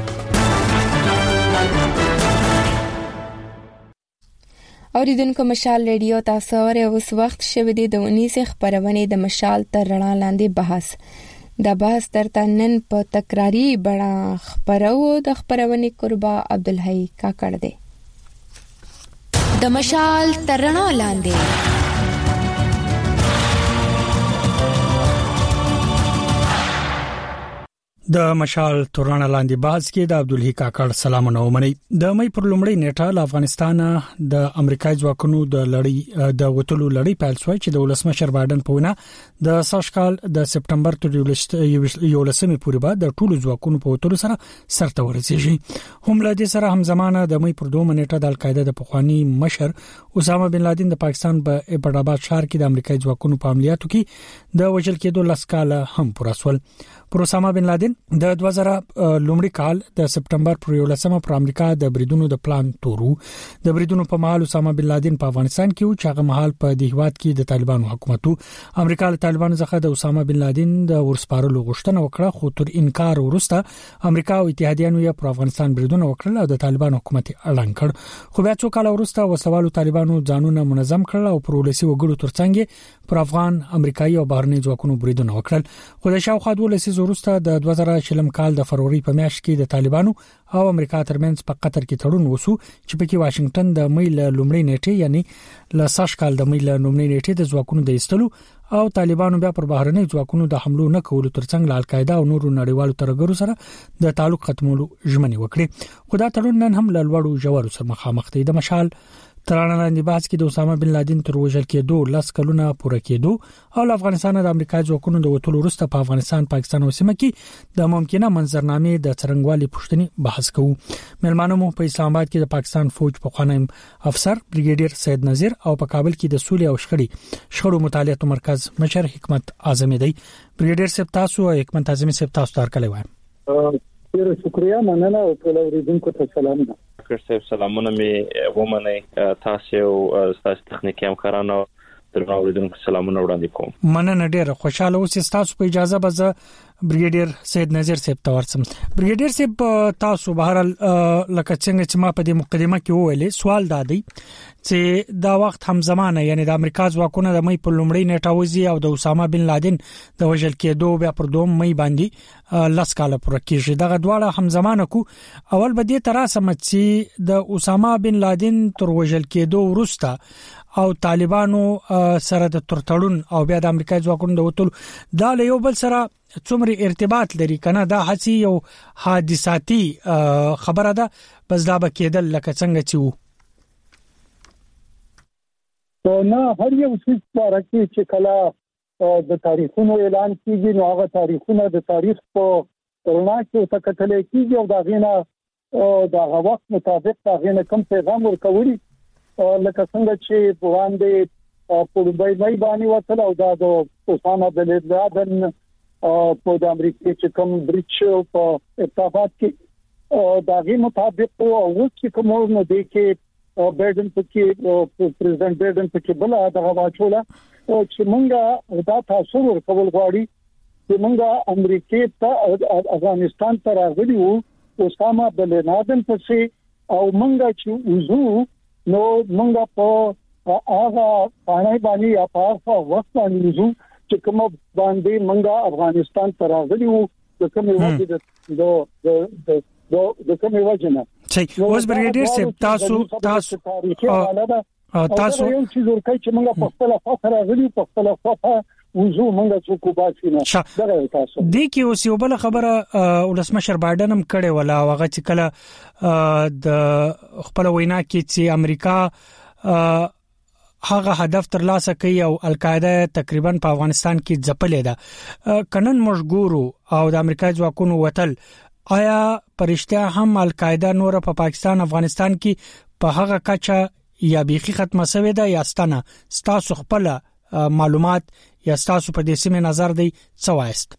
اوریدونکو مشال ریډیو تاسو اورئ اوس وخت شوه دی د اونیزه خبرونه د مشال تر رڼا لاندې بحث د بحث درته نن په تکراری بڼه خبرو د خبرونه قربا عبدالحی کاکړ دی. د مشال تر رڼا لاندې د مشال تورانه لاندې باز کې د عبدالحی کاکړ سلامونه ومني. د مې پر لومړی نیټه له افغانستان د امریکایي ځواکونو د لړۍ د وټلو لړۍ پیل شوې چې د ولسمشر بایدن په وینا د ساشکال د سپټمبر تر یولسمې پورې بعد د ټولو ځواکونو په وټلو سره سرته ورسیږي. هم له دې سره هم زمانه د مې پر دوه نیټه د القاعده د پخوانی مشر اسامه بن لادن د پاکستان په ابټاباد ښار کې د امریکایي ځواکونو په عملیاتو کې د وژل کېدو لسکاله هم پوره شول. پر اسامه بن لادن د دوه زره لومړي کال د سپټمبر پر یولسمه پر امریکا د بریدونو د پلان تورو د بریدونو په مهال اسامه بن لادن په افغانستان کې او چې هغه مهال په د هیواد کې د طالبانو حکومت امریکا له طالبانو څخه د اسامه بن لادن د ورسپارلو غوښتنه وکړه خو تر انکار وروسته امریکا او اتحادیانو یې پر افغانستان بریدونه وکړل او د طالبانو حکومت اعلان کړ. خو بیا څو کال وروسته وسوالو طالبانو ځانونه منظم کړل او پر ولسی وګړو ترڅنګ پر افغان امریکایي او بهرني ځواکونو بریدونه وکړل. خو د شاوخوا دولسي وروسته د دوه زره شلم کال د فروری په میاشت کې د طالبانو او امریکا ترمنځ په قطر کې تړون وسو چې په کې واشنگټن د مې له لومړۍ نیټې یعنی ل ساش کال د مې له لومړۍ نیټې د ځواکونو د ایستلو او طالبانو بیا پر بهرني ځواکونو د حملو نه کولو ترڅنګ له القاعده او نورو نړیوالو ترګرو سره د تعلق ختمولو ژمنې وکړي. خو دا تړون نن هم له لوړو جوړو سره مخامخ دی. د مشال ترانه لاندې باز کې د اسامه بن لادن تر وژل کېدو لاس کلونه پوره کېدو او افغانستان د امریکا ځواکونو د وټولو وروسته په افغانستان پاکستان او سیمه کې د ممکنه منظرنامې د څرنګوالي پښتني بحث کوو. ملمانو مو په اسلام آباد کې د پاکستان فوج په خانم افسر بریګیډیر سید نذیر او په کابل کې د سولې او شخړې شخړو مطالعاتو مرکز مشر حکمت اعظمي دی. بریګیډیر سید تاسو او حکمت اعظمي سید تاسو تر کله وایم. ډیره شکریا مننه او ټول اوریدونکو ته سلام. ډاکټر سلامونه می ومنه تاسو او تاسو تخنیکی همکارانو درنو اوریدونکو سلامونه وړاندې کوم. مننه ډیره خوشاله اوسئ. تاسو په اجازه به زه بریګیډیر سید نذیر صاحب ته ورسم. بریګیډیر صاحب تاسو بهرال لکه څنګه چې ما په دې مقدمه کې وویل سوال دادی چې دا وخت هم زمانه یعنی د امریکا ځواکونه د مې په لومړۍ نیټه وځي او د اسامه بن لادن د وژل کېدو بیا پر دوم مې باندې لاس کاله پر کېږي. دغه دواړه هم زمانه کو اول به دې تراسه چې د اسامه بن لادن تر وژل کېدو وروسته او طالبانو سره د ترتړون او بیا د امریکا ځواکونو د وټول دا له یو بل سره څومره ارتباط لري کنه دا هڅه یو حادثاتي خبره ده بس دا به کېدل لکه څنګه چې وو. نه هر یو څه ورکه چې کله د تاریخونو اعلان کیږي نو هغه تاریخونه د تاریخ په رڼا کې څه کتل کېږي او دا غینه دا وخت مطابق دا غینه کوم پیغام ورکوي لکه څنګه چې وړاندې په دوبۍ مې باندې وصل او دا د اوسامه بن لادن په د امریکا چې کوم بریچ په اتفاق کې دا غي مطابق او چې کوم نو د کې بایدن پکې پریزیدنت بایدن پکې بل دا واچولا او چې مونږه دا تاسو ورکول غواړي چې مونږه امریکا ته افغانستان ته راغلي وو اوسامه بن لادن پسې او مونږه چې وزو نو مونږه په هغه باندې باندې یا په وخت باندې وزو چې کوم باندې مونږه افغانستان ته راغلي وو د کومې وجه د د د د کومې وجه نه صحیح اوس بریګیډیر صاحب تاسو تاسو تاسو یو چې ورکه چې مونږه په خپل فخر راغلي په خپل فخر وزو مونږه څوک باسینه دا تاسو د کې اوس یو بل خبره ولسمشر بایدن هم کړي ولا هغه چې کله د خپل وینا کې چې امریکا هغه هدف تر لاسه کوي او القاعده تقریبا په افغانستان کې ځپلې ده کنن مشګورو او د امریکا ځواکونو وتل آیا پرشتیا هم القاعده نور په پاکستان افغانستان کې په هغه کچه یا بيخي ختمه شوې ده یا ستنه ستاسو خپل معلومات یا ستاسو په دې سیمه نظر دی څه وایست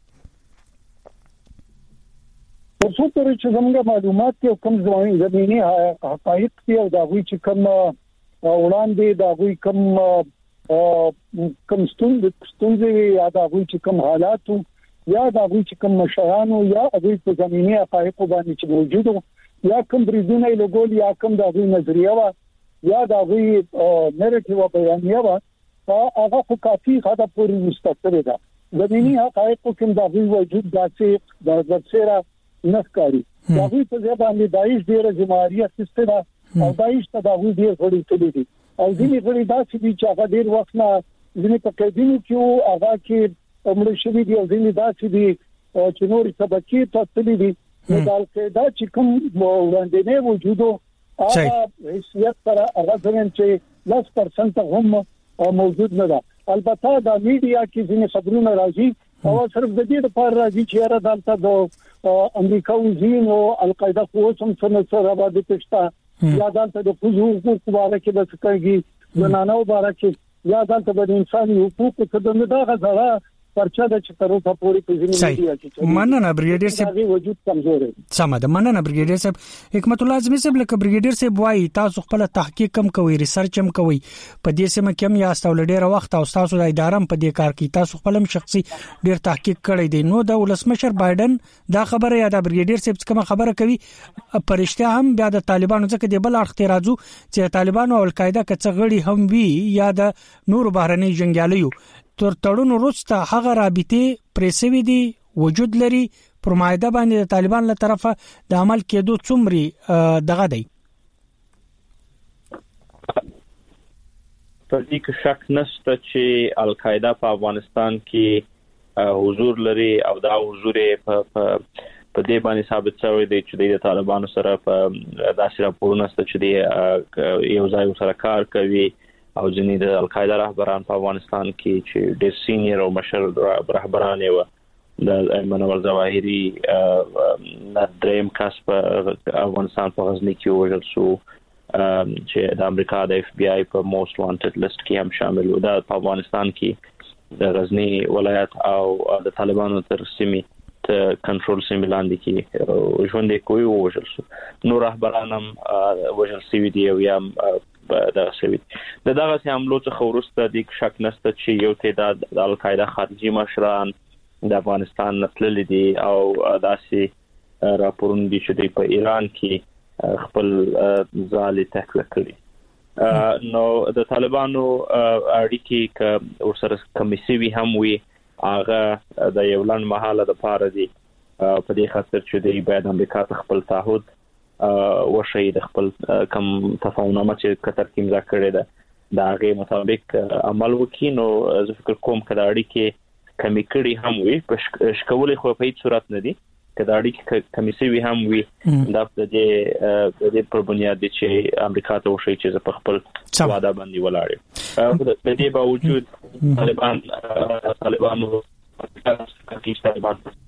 په څو تر چې زموږ معلومات کې کوم ځواني زميني حقایق دي او دا وی چې کوم وړاندې دا وی کوم کوم ستونزې یا دا وی چې کوم حالات یا دا وی چې کوم مشرانو یا د په زميني حقایق باندې چې موجودو یا کوم بریدونه لګول یا کوم دا وی نظریه وا یا دا وی نریټیو بیانیه وا هغه خو کافي خاطر پوری مستقره ده زميني حقایق کوم دا وی وجود داسې د ورسره نسکاري دا وی په ځبان دایښ ډیره جمهوریت سیستم او دایښ ته دا وی ډیر غوړي تللی دي او ځینې غوړي داسې دي چې هغه ډیر وخت نه ځینې په کډینو کې هغه کې عمر شوی دي او ځینې داسې دي چې نور طبقه ته تللی دي نو دا چې چې کوم وړاندې نه وجودو هغه حیثیت سره هغه څنګه چې لس پرسنټ هم موجود نه ده البته دا میډیا کې ځینې خبرونه راځي او صرف د دې لپاره راځي چې را دالته د امریکا وزین او القاعده خو سم سره باندې پښتا یا دالته د حقوقو مبارک د سکرګي زنانو مبارک یا دالته د انساني حقوقو څخه د دغه ځړه پرچا د چترو په پوری پېژنې میډیا کې مننه بریګیډیر صاحب وجود کمزور دی سم ده مننه بریګیډیر صاحب حکمت الله اعظمي صاحب لکه بریګیډیر صاحب وایي تاسو خپل تحقیق کم کوي ریسرچ هم کوي په دې سم کې هم یا استول ډیر وخت او تاسو د ادارې په دې کار کې تاسو خپل هم شخصي ډیر تحقیق کړی دی نو د ولسمشر بایدن دا خبره یا د بریګیډیر صاحب کوم خبره کوي پرشته هم بیا د طالبانو څخه د بل اړخ راځو چې طالبانو او القاعده کڅ غړي هم وی یا د نور بهرني جنگیالیو تر تړون وروسته هغه رابطه پریسوي دي وجود لري پر مایده باندې د طالبان له طرفه د عمل کېدو څومره دغه دی په دې کې شک نشته چې القاعده په افغانستان کې حضور لري او دا حضور په په دې باندې ثابت شوی دی چې د طالبانو سره په داسې راپورونه ست چې دی یو ځای سره کار کوي او ځینې د القاعده رهبران په افغانستان کې چې ډېر سینیئر او مشر رهبران یو د ایمن ول ظواهري د دریم کس په افغانستان په غزنی کې وژل شو چې د امریکا د اف بی آی په موست وانټډ لیست کې هم شامل و د افغانستان کې د غزنی ولایت او د طالبانو تر سیمې ته کنټرول سیمې لاندې کې ژوند کوي وژل شو نو رهبران هم وژل شوي دي او یا دا سوي د دغه حملو څخه ورسته د شک نشته چې یو تعداد د القاعده خارجي مشران د افغانستان نتلل دي او داسې راپورونه دي چې په ایران کې خپل ځالې تکل کړي نو د طالبانو اړیکې ک ورسره کمیسي هم وي هغه د یو لن محاله د پاره دي په دې خاطر چې د باید امریکا خپل تعهد او شي د خپل کم تفاهمنامه چې کتر کې امضا کړې ده دا غي مطابق عمل وکړي نو زه فکر کوم کله اړیکې کمی کړي هم وي په شکولې خو په هیڅ صورت نه دي کله اړیکې کمیسي وي هم وي دا د دې د دې پر بنیاد چې امریکا ته وشي چې په خپل وعده باندې ولاړ په دې باوجود طالبان طالبانو طالبان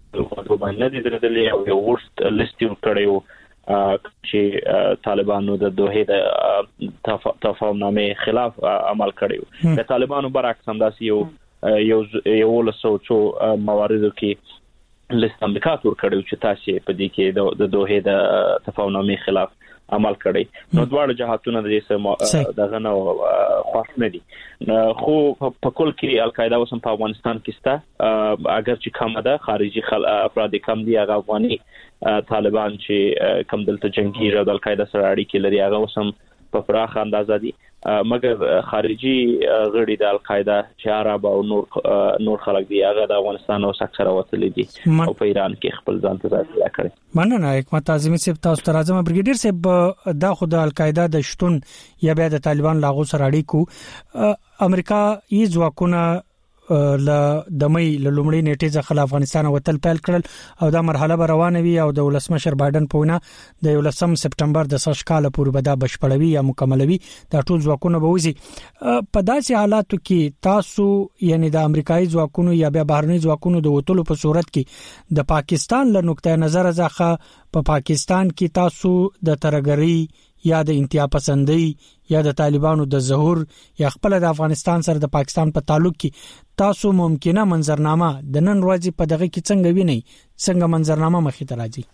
په باندې د درېدلې او یو ورست لیست یو کړیو چې طالبانو د دوه د تفاهمنامې خلاف عمل کړیو د طالبانو برعکس هم داسې یو یو یو لسو چې مواردو کې لیست امریکا تور کړیو چې تاسو په دې کې د دوه د تفاهمنامې خلاف عمل کړی نو دواړه جهاتونه د دې دغه نو خاص نه دي خو په کل کې القاعده اوس په افغانستان کې ستا اگر چې کومه ده خارجي افراد کم دي هغه افغاني طالبان چې کم دلته جنگي او د القاعده سره اړیکې لري هغه اوس هم په پراخ اندازه دي مګر خارجي غړي د القاعده چې عرب او نور نور خلک دي هغه د افغانستان او اکثره وتلي دي او په ایران کې خپل ځان ته ځای کړی مننه حکمت اعظمي صاحب تاسو ته راځم بریګیډیر صاحب دا خو د القاعده د شتون یا بیا د طالبان لاغو سره اړیکو امریکا یې ځواکونه ل د مې له لومړۍ نیټې ځخه افغانستان وتل پیل کړل او دا مرحله به روانه وي او د ولسمشر بایدن په وینا د یولسم سپټمبر د سش کال پورې به دا بشپړوي یا مکملوي دا ټول ځواکونه به وځي په داسې حالاتو کې تاسو یعنی د امریکایي ځواکونو یا بیا بهرني ځواکونو د وټلو په صورت کې د پاکستان له نقطه نظر ځخه په پا پاکستان کې تاسو د ترګری یا د انتها پسندۍ یا د طالبانو د ظهور یا خپل د افغانستان سره د پاکستان په تعلق کې تاسو ممکنه منظرنامه د نن ورځې په دغه کې څنګه وینئ څنګه منظرنامه مخې ته راځي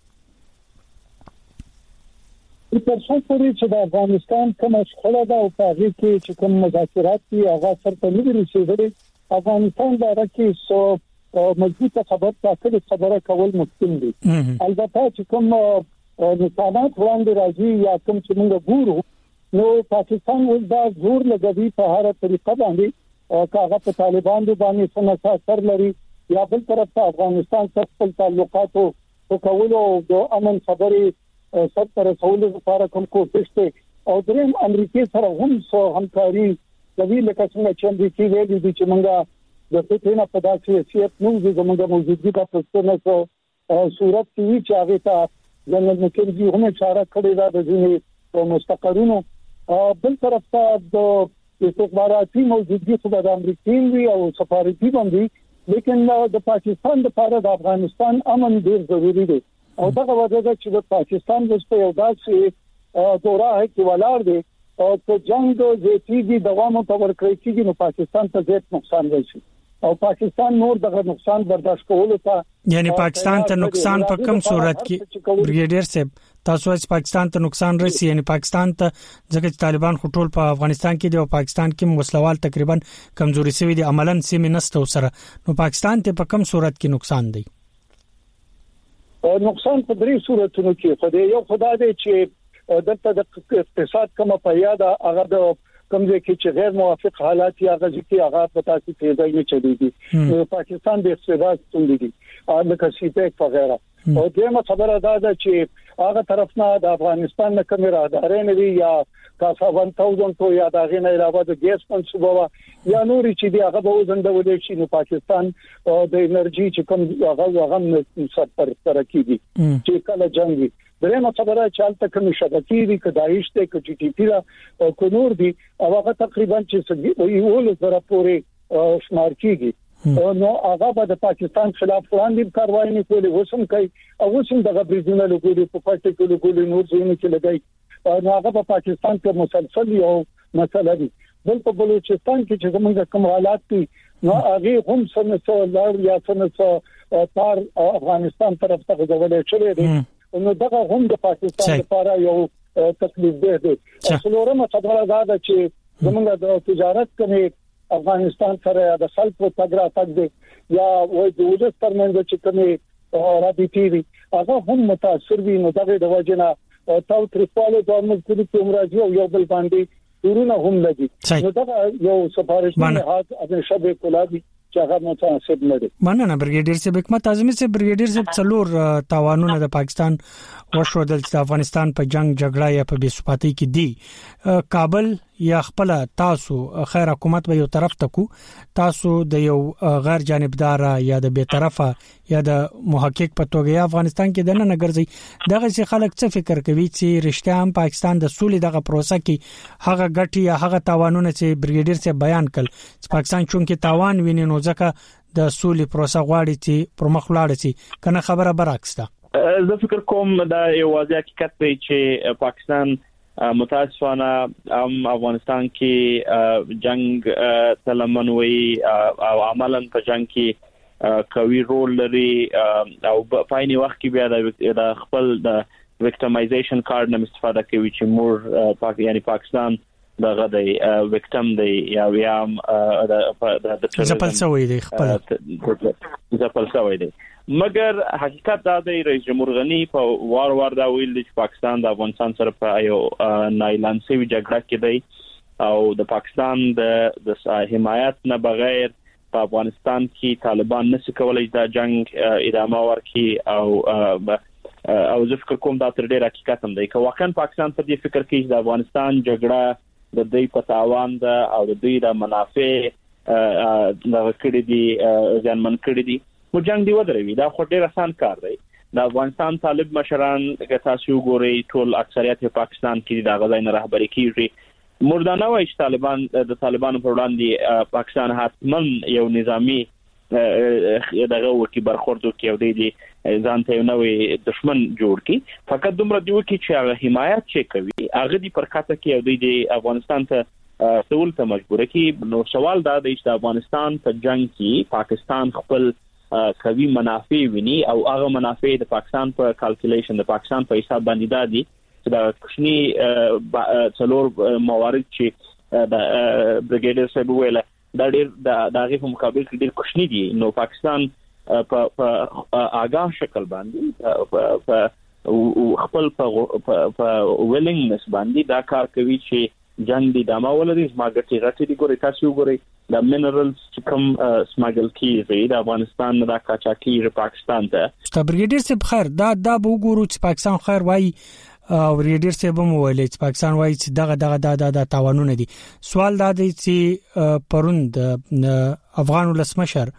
په څو پورې چې د افغانستان کوم شخړه ده او په هغه کې چې کوم مذاکرات دي هغه سره نه رسیدلي افغانستان دا راکې سو مضبوطه خبر تاسو خبره کول ممکن دي البته چې کوم نقصانات وړاندې راځي یا کوم چې موږ ګورو نو پاکستان ول دا زور لګوي په هر طریقه باندې کاغه په طالبان باندې څنګه اثر لري یا بل طرف ته افغانستان سره خپل تعلقات او کولو د امن خبرې سره تر څولو لپاره کوم کوشش ته او دریم امریکای سره هم سو همکاري کوي لکه څنګه چې امریکای ویلي دي چې موږ د څه نه په داسې سیاست موږ زموږ موجودګي په پښتنه سو صورت کې چې هغه ته جنرال مکرجي هم اشاره کړې ده د ځینې مستقرونو بل طرف ته د استخباراتي موجودګي خو د امریکای او سفارتي باندې لیکن د پاکستان لپاره د افغانستان امن ډیر ضروری دی او دا وجه ده چې د پاکستان د یو داسې دوره کې ولاړ دی او په جنگ د زیاتیږي دوام په ورکړی کېږي نو پاکستان ته زیات نقصان راشي او پاکستان نور دغه نقصان برداشت کولو ته یعنی پاکستان ته نقصان په کوم صورت کې بریګیډیر صاحب تاسو چې پاکستان ته نقصان رسي یعنی پاکستان ته ځکه چې طالبان خټول په افغانستان کې دی او پاکستان کې مسلوال تقریبا کمزوري شوی دی عملاً سیمه نسته سره نو پاکستان ته په کوم صورت کې نقصان دی نقصان په درې صورتونو کې خدای یو خدای دی چې دلته د اقتصاد کومه پیاده هغه د کمزې کې چې غیر موافق حالات یا غږی کې هغه پتا چې پیدا نه چلیږي پاکستان د استفاده ستوندي لکه سیپیک وغیرہ او دغه خبره ده چې هغه طرف نه د افغانستان نه کوم راهداري نه وي یا کاسا ون هزار تو یا دغه نه علاوه د ګیس منسوبه یا نور چې دی هغه به زندولې شي نو پاکستان د انرژي چې کوم هغه هغه نسبت پر ترکیږي چې کله جنگي درېمه خبره چې حالت کوم شبکې دي کدايش ته کې ټي پی دا او کونور دي او هغه تقریبا چې سګي یو له زره پورې شمار کیږي نو هغه به د پاکستان خلاف وړاندې کاروایی نه کوي وسم کوي او وسم دغه بریزونه لګولي په پټه کې لګولي نور ځینې کې لګي نو هغه په پاکستان کې مسلسل یو مسله دي بل په بلوچستان کې چې موږ کوم حالات دي نو هغه هم څنګه څو یا څنګه تار افغانستان طرف ته غوړې شوې دي نو دغه هم د پاکستان لپاره یو تکلیف دی څلورمه خبره ده چې زموږ د تجارت کوي افغانستان سره د خلکو تګرا تک دی یا وای د وجود ترمنځ چې کومه رابطې دي هغه هم متاثر وي نو دغه د وجنه تاو تریپاله د امریکا د عمرازي او یو بل باندې ورونه هم لګي نو دا یو سفارشي هات د شبه کولابي مننه بریګیډیر صاحب حکمت اعظمي صاحب بریګیډیر صاحب څلور تاوانونه د پاکستان وشو د افغانستان په جنگ جګړه یا په بیثباتۍ کې دی کابل یا خپل تاسو خیر حکومت به یو طرف تکو تاسو د یو غیر جانبدار یا د بیطرفه یا د محقق په توګه افغانستان کې د نن ګرځي دغه چې خلک څه فکر کوي چې رښتیا هم پاکستان د سولې دغه پروسه کې هغه ګټي یا هغه تاوانونه چې بریګیډیر سے بیان کړل چې پاکستان چونکه تاوان ویني نو ځکه د سولې پروسه غواړي چې پر مخ لاړ شي کنه خبره برعکس ده زه فکر کوم دا یو واضح حقیقت دی چې پاکستان متاسفانه ام افغانستان کې جنگ تلمنوي او عملاً په جنگ کې قوي رول لري او په عین وخت کې بیا د خپل د وکټمایزیشن کارت نه استفاده کوي چې مور پاک یعنی پاکستان دغه د وکټم دی یا ویام د ځپل شوی دی خپل ځپل شوی دی مګر حقیقت دا دی رئیس جمهور غنی په وار وار دا ویل چې پاکستان د افغانستان سره په یو نایلان سوي جګړه کې دی او د پاکستان د د حمایت نه بغیر په افغانستان کې طالبان نشي کولای دا جنگ ادامه ورکړي او او زه فکر کوم دا تر ډیره حقیقت هم دی که واقعا پاکستان په دې فکر کې د افغانستان جګړه د دوی په تاوان ده او د دوی د منافع د کړي دي ځانمن کړي دي مو جنگ دی ودروي دا خو ډیر آسان کار دی د افغانستان طالب مشران که تاسو وګورئ ټول اکثریت په پاکستان کې د غزاین رهبری کیږي مردانه وایي چې طالبان د طالبانو پر وړاندې پاکستان حتما یو نظامی دغه وکی برخوردو کې او دی ځان ته نوې دشمن جوړ کی فقط دومره دی وکی چې هغه حمایت چې کوي هغه دی پر کاته کې او دی افغانستان ته سول ته مجبور کی نو سوال دا دی چې افغانستان په جنگ کې پاکستان خپل کوي منافع ویني او هغه منافع د پاکستان په کیلکولیشن د پاکستان په حساب باندې دادي چې دا کوشنی څلور موارد چې د بریګیډر صاحب ویل دا ډیر د دغه په مقابل کې ډیر کوشنی دي نو پاکستان په آگاه شکل باندې په خپل په ویلینګنس باندې دا کار کوي چې جنگ دی دمه ولري ماګټي غټي دی ګوري تاسو ګوري د مینرالز چې کوم سمګل کیږي د افغانستان د کاچاکی پاکستان ته بریګیډر صاحب خیر دا دا وګورو چې پاکستان خیر وای او بریګیډر صاحب مو ویل چې پاکستان وای چې دغه دغه د د تاوانونه دي سوال دا دی چې پروند افغان ولسمشر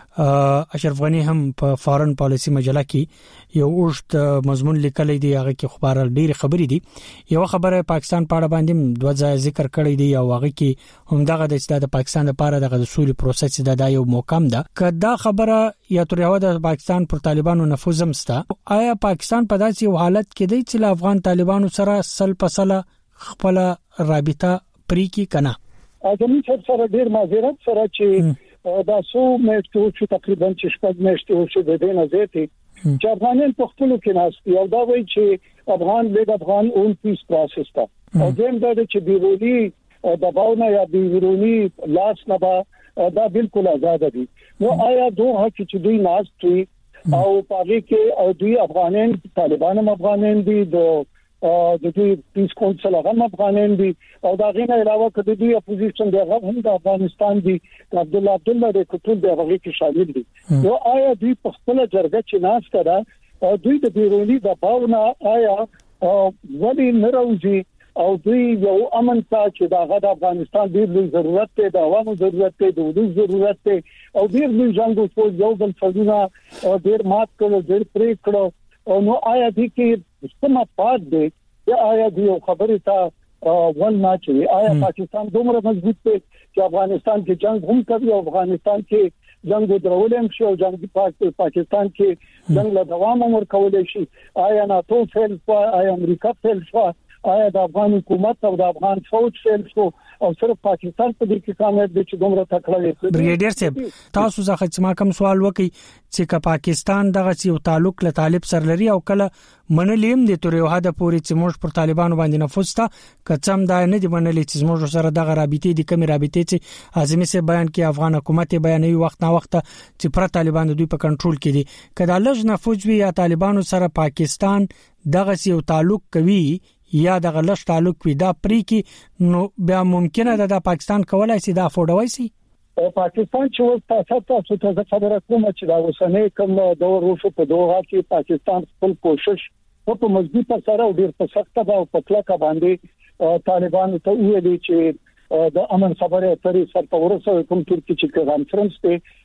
اشرف غنی هم په فارن پالیسی مجله کې یو اوږد مضمون لیکلی دی هغه کې خبره ډېر خبرې دي یو خبره پاکستان په اړه باندې دوه ځای ذکر کړی دی او هغه کې هم دغه د پاکستان لپاره د سولې پروسس د یو موقم ده کدا خبره یا تر یو د پاکستان پر طالبانو نفوذ هم ستا آیا پاکستان په داسې حالت کې دی چې افغان طالبانو سره سل پسله خپل رابطه پری کی کنه اځمن سره ډېر معذرت سره چې دا سو مېشتو چې تقریبا چې شپږ مېشتو چې د دې نه زیاتې چې افغانان په خپل کې ناس یو دا وایي چې افغان له افغان اون پیس پروسس تا او دیم دا چې بیرونی دباونه یا بیرونی لاس نه با دا بالکل آزاد دي نو آیا دوه چې دوی ناس دوی او پاره کې او دوی افغانان طالبان هم افغانان دي دو د دوی پیس کونسل هغه افغانان دي او دا غینه علاوه کړي دوی اپوزیشن دی هغه هم د افغانستان دي عبد الله عبد الله د کتل دی هغه کې شامل دي نو آیا دوی په خپل جرګه چې ناس کړه او دوی د بیرونی د باونه آیا ولی نروزي او دوی یو امن ته چې دا غد افغانستان ډیر لوی ضرورت دی د عوامو ضرورت دی د ودو ضرورت دی او ډیر لوی جنگ او یو بل فزونه ډیر مات کړو ډیر پرې کړو او نو آیا دې کې سم پات دی یا آیا دې خبره تا ول نه چي آیا پاکستان دومره مضبوط دی چې افغانستان کې جنگ هم کوي او افغانستان کې جنگ درولم شي او جنگ پاکستان کې جنگ له دوام امر کولای شي آیا ناتو فیل شو آیا امریکا فیل شو آیا د افغان حکومت او د افغان فوج فیل شو او صرف پاکستان په دې کې کامیاب دي چې دومره تکړه دي بریګیډر صاحب تاسو ځکه چې ما کوم سوال وکي چې که پاکستان دغه یو تعلق له طالب سره لري او کله منلیم دي تر یو حد پورې چې موږ پر طالبانو باندې نفوذ تا کڅم دا نه دي منلې چې موږ سره دغه رابطې دي کوم رابطې چې اعظمي سه بیان کې افغان حکومت بیانوي وخت نه وخت چې پر طالبان دوی په کنټرول کې دي کله لږ نفوذ وی یا طالبانو سره پاکستان دغه یو تعلق کوي یا د غلش تعلق وي دا پری کې نو بیا ممکنه ده د پاکستان کولای شي دا فوډوي شي او پاکستان چې وس تاسو تاسو ته خبره کوم چې دا وسنه کوم دور وشو په دوه کې پاکستان خپل کوشش په مضبوطه سره او ډیر په سخته او په کلکه باندې طالبان ته ویلي چې د امن خبره اترې سره ورسره کوم ترکی چې کانفرنس ته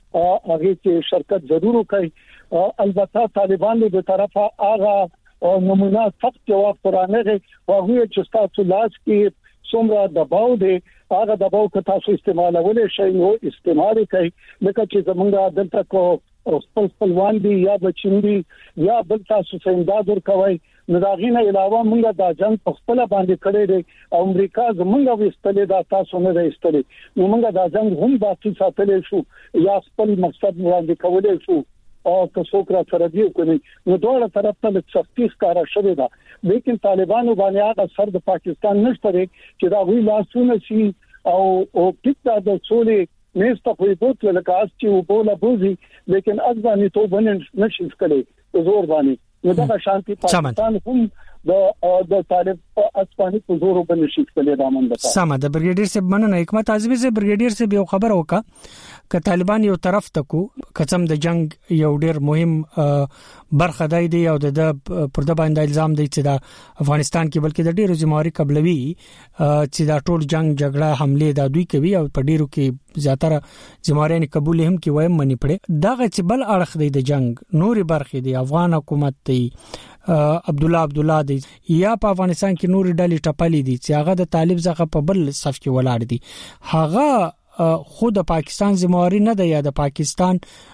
هغه کې شرکت ضرور وکړي. البته طالبان له طرفه هغه نمونه سخت جواب قرانه او هغه چې تاسو لاس کې څومره دباو دی هغه دباو که تاسو استعمالول شي نو استعمال کوي لکه چې زمونږ دلته کو خپل خپلوان دي یا بچندي یا بل تاسو څنګه دور کوي نو دا غینه علاوه موږ دا جنگ په خپل باندې کړی دی او امریکا زمونږ وستلې دا تاسو نه وستلې نو موږ دا جنگ هم باقي ساتلې شو یا خپل مقصد وړاندې کولې شو او تاسو کرا سره دی کوي نو دوه طرف ته سختي ښکارا شوې ده لیکن طالبانو باندې هغه سر د پاکستان نشته چې دا وی لاسونه شي او او کیته د سولې نهسته په بوت لکه اس چې وبوله بوزي لیکن افغاني تو باندې نشي کولای زور باندې نو دا شانتي پاکستان هم د د طالب اسپاني په زور باندې شي کولای دا منځه سم د برګیډیر صاحب مننه حکمت اعظمي صاحب برګیډیر صاحب یو خبر وکړه ک طالبان یو طرف تکو قسم د جنگ یو ډیر مهم برخه دی او د پرده باندې الزام دی چې د افغانستان کې بلکې د ډیرو جمهوریت قبلوي چې دا ټول جنگ جګړه حمله د دوی کوي او په ډیرو کې زیاتره جمهوریت قبول هم کې وایم منی پړي دا چې بل اړخ دی د جنگ نوري برخه دی افغان حکومت دی عبد الله عبد الله دی یا په افغانستان کې نوري ډلې ټپلې دي چې هغه د طالب څخه په بل صف کې ولاړ دي هغه خود د پاکستان ذمہواری نه دی یا د پاکستان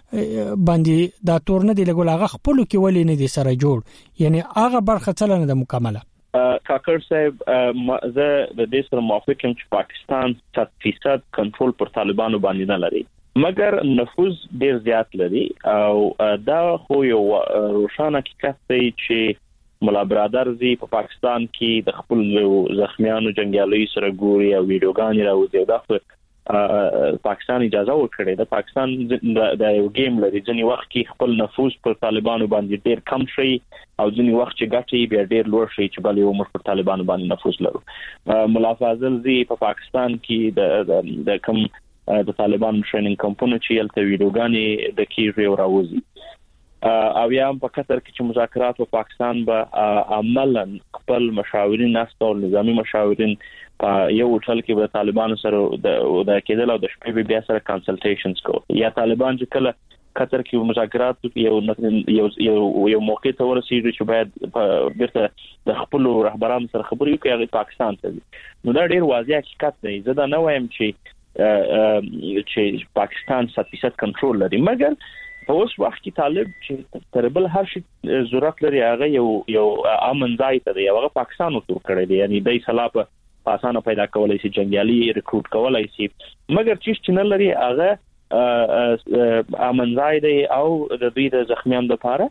باندې دا تور نه دی لګول هغه خپل کې ولې نه دي سره جوړ یعنی هغه برخه چلنه د مکمله کاکر صاحب زه د دې سره موافق یم چې پاکستان صد فیصد کنټرول پر طالبانو باندې نه لري مګر نفوذ ډیر زیات لري او دا خو یو روښانه حقیقت دی چې مولا برادر زی په پاکستان کې د خپل زخمیانو جنگیالي سره ګوري او ویډیوګانې راوځي دا پاکستان اجازه ورکړي د پاکستان د یو گیم لري ځنی وخت کې خپل نفوذ پر طالبانو باندې ډیر کم شي او ځنی وخت چې ګټي بیا ډیر لوړ شي چې بل یو مر پر طالبانو باندې نفوذ لرو مولا فاضل زی په پاکستان کې د د کم د طالبانو ټریننګ کمپونی چې یلته ویډیوګانې د کیږي راوځي او یا په قطر کې چې مذاکرات په پاکستان به عملاً خپل مشاورین ناست او نظامی مشاورین په یو ټل کې به طالبانو سره د کېدل او د شپې بیا سره کنسلټیشنز کو یا طالبان چې کله قطر کې مذاکرات یو یو یو یو موقع ته ورسېږي چې باید بیرته د خپل رهبرانو سره خبرې وکړي هغه پاکستان ته نو دا ډیر واضح حقیقت دی زه دا نه وایم چې چې پاکستان صد فیصد کنټرول لري مګر په اوس وخت کې طالب چې تربل هر شي ضرورت لري هغه یو یو امن ځای ته دی هغه پاکستان ورته کړی دی یعنی د سلاپ آسانه پیدا کولای شي جنگیالي ریکروټ کولای شي مګر چې نه لري هغه امن ځای دی او د دوی د زخمیانو لپاره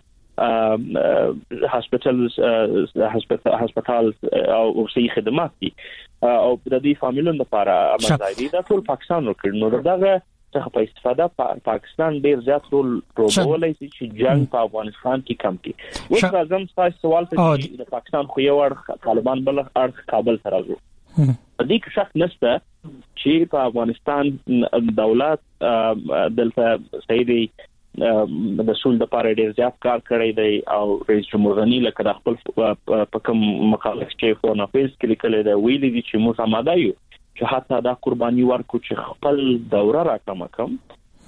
هاسپټلز هسپتال او صحي خدمات دي او د دې فامیلونو لپاره امن ځای دی دا ټول پاکستان ورکړي نو دغه څخه په استفاده پاکستان ډیر زیات رول روبولای شي چې جنگ په افغانستان کې کم کړي اوس راځم تاسو سوال ته چې د پاکستان خو یو اړخ طالبان بل اړخ کابل ته راځي په دې کې شک نشته چې په افغانستان دولت دلته سیدي د سول د پاره ډیر زیات کار کړی دی او رئیس جمهور غنی لکه د خپل په کوم مقاله کې فور نافیز کې لیکل دی ویلي دي چې موږ آماده یو چې حتی دا قرباني ورکو چې خپل دوره راکم کم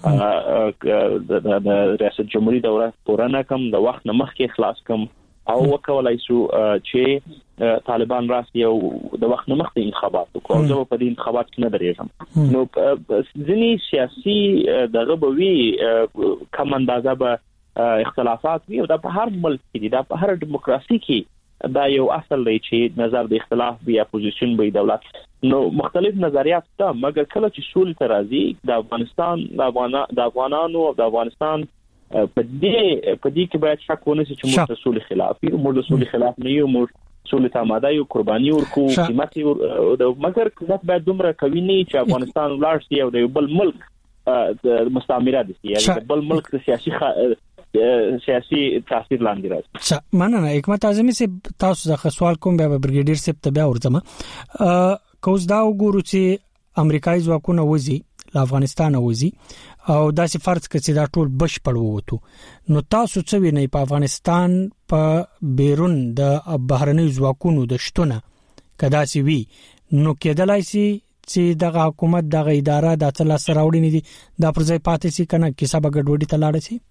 د ریاست جمهوریت دوره پوره کم د وخت نه مخکې خلاص کم او وکولای شو چې طالبان راسي او د وخت نه مخکې انتخابات وکړو زه په دې انتخابات کې نه درېږم نو ځینی سیاسي دغه بوي کم اندازه به اختلافات وي او دا په هر ملک کې دا په هر دیموکراسي کې دا یو اصل دی چې نظر د اختلاف بیا اپوزیشن به دولت نو مختلف نظریات ته مګر کله چې سول ته راځي د افغانستان د افغان د افغانانو او د افغانستان په دې په دې کې باید شک ونه شي چې موږ سول خلاف یو موږ سول خلاف نه یو موږ سول ته آماده یو قرباني ورکو قیمت د مګر قیمت باید دومره کوي نه چې افغانستان ولاړ شي او د بل ملک د مستعمره دي یعنی د بل ملک د سیاسي سیاسي تاثیر لاندې راځي مننه حکمت اعظمي سي تاسو ځکه سوال کوم بیا برګیډیر سي ته بیا ورځم کوز دا وګورو چې امریکایي ځواکونه وځي له افغانستان وځي او داسې فرض کړئ چې دا ټول بشپړ ووتو نو تاسو څه وینئ په افغانستان په بیرون د بهرنۍ ځواکونو د شتونه کدا سی وی نو کېدلای شي چې دغه حکومت دغه اداره د اصل سره وړي دي د پرځای پاتې سي کنه کیسه بغډوډي ته لاړ شي.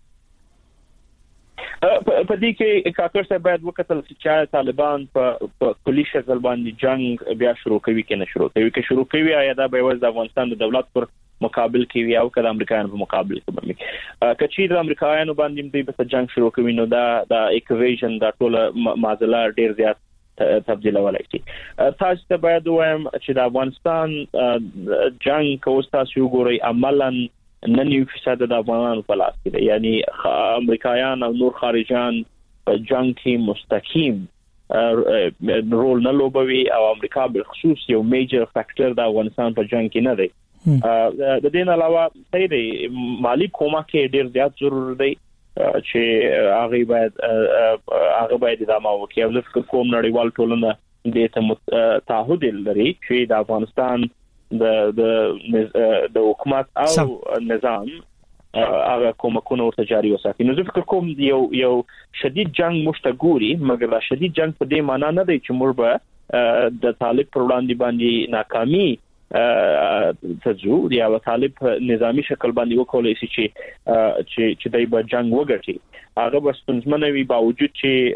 په دې کې کاکر صاحب باید وکتل چې طالبان په کلی شکل باندې جنگ بیا شروع کوي کې نه شروع کوي کې شروع کوي یا دا به وځ د افغانستان د دولت پر مقابل کې او کله امریکایانو په مقابل کې باندې کچې د امریکایانو باندې دوی به جنگ شروع کوي نو دا د ایکویژن دا ټول معادله ډیر زیات تبدیل ولای شي. تاسو ته باید وایم چې د افغانستان جنگ کوم تاسو ګورئ عملاً نننی فیصد د افغانانو په لاس کې دی، یعنی امریکایان او نور خارجيان په جنگ کې مستقیم رول نه لوبوي او امریکا په خصوص یو میجر فیکٹر د افغانستان په جنگ کې نه دی. د دې نه علاوه صحیح دی مالی کومک ډیر زیات ضروري دی چې هغه باید هغه باید ادامه وکړي. او فکر کوم نړیوال ټولنه دې ته تعهد لري چې د افغانستان د د د حکومت او نظام هغه کومکونه ورته جاري وساتي. نو زه فکر کوم یو یو شدید جنگ مشتګوري مګر دا شدید جنگ په دې معنی نه دی چې موږ به د طالب پر وړاندې باندې ناکامي تجو یا طالب نظامی شکل باندې وکولای شي چې چې چې دای په جنگ وګټي. هغه بس ستونزمنوي باوجود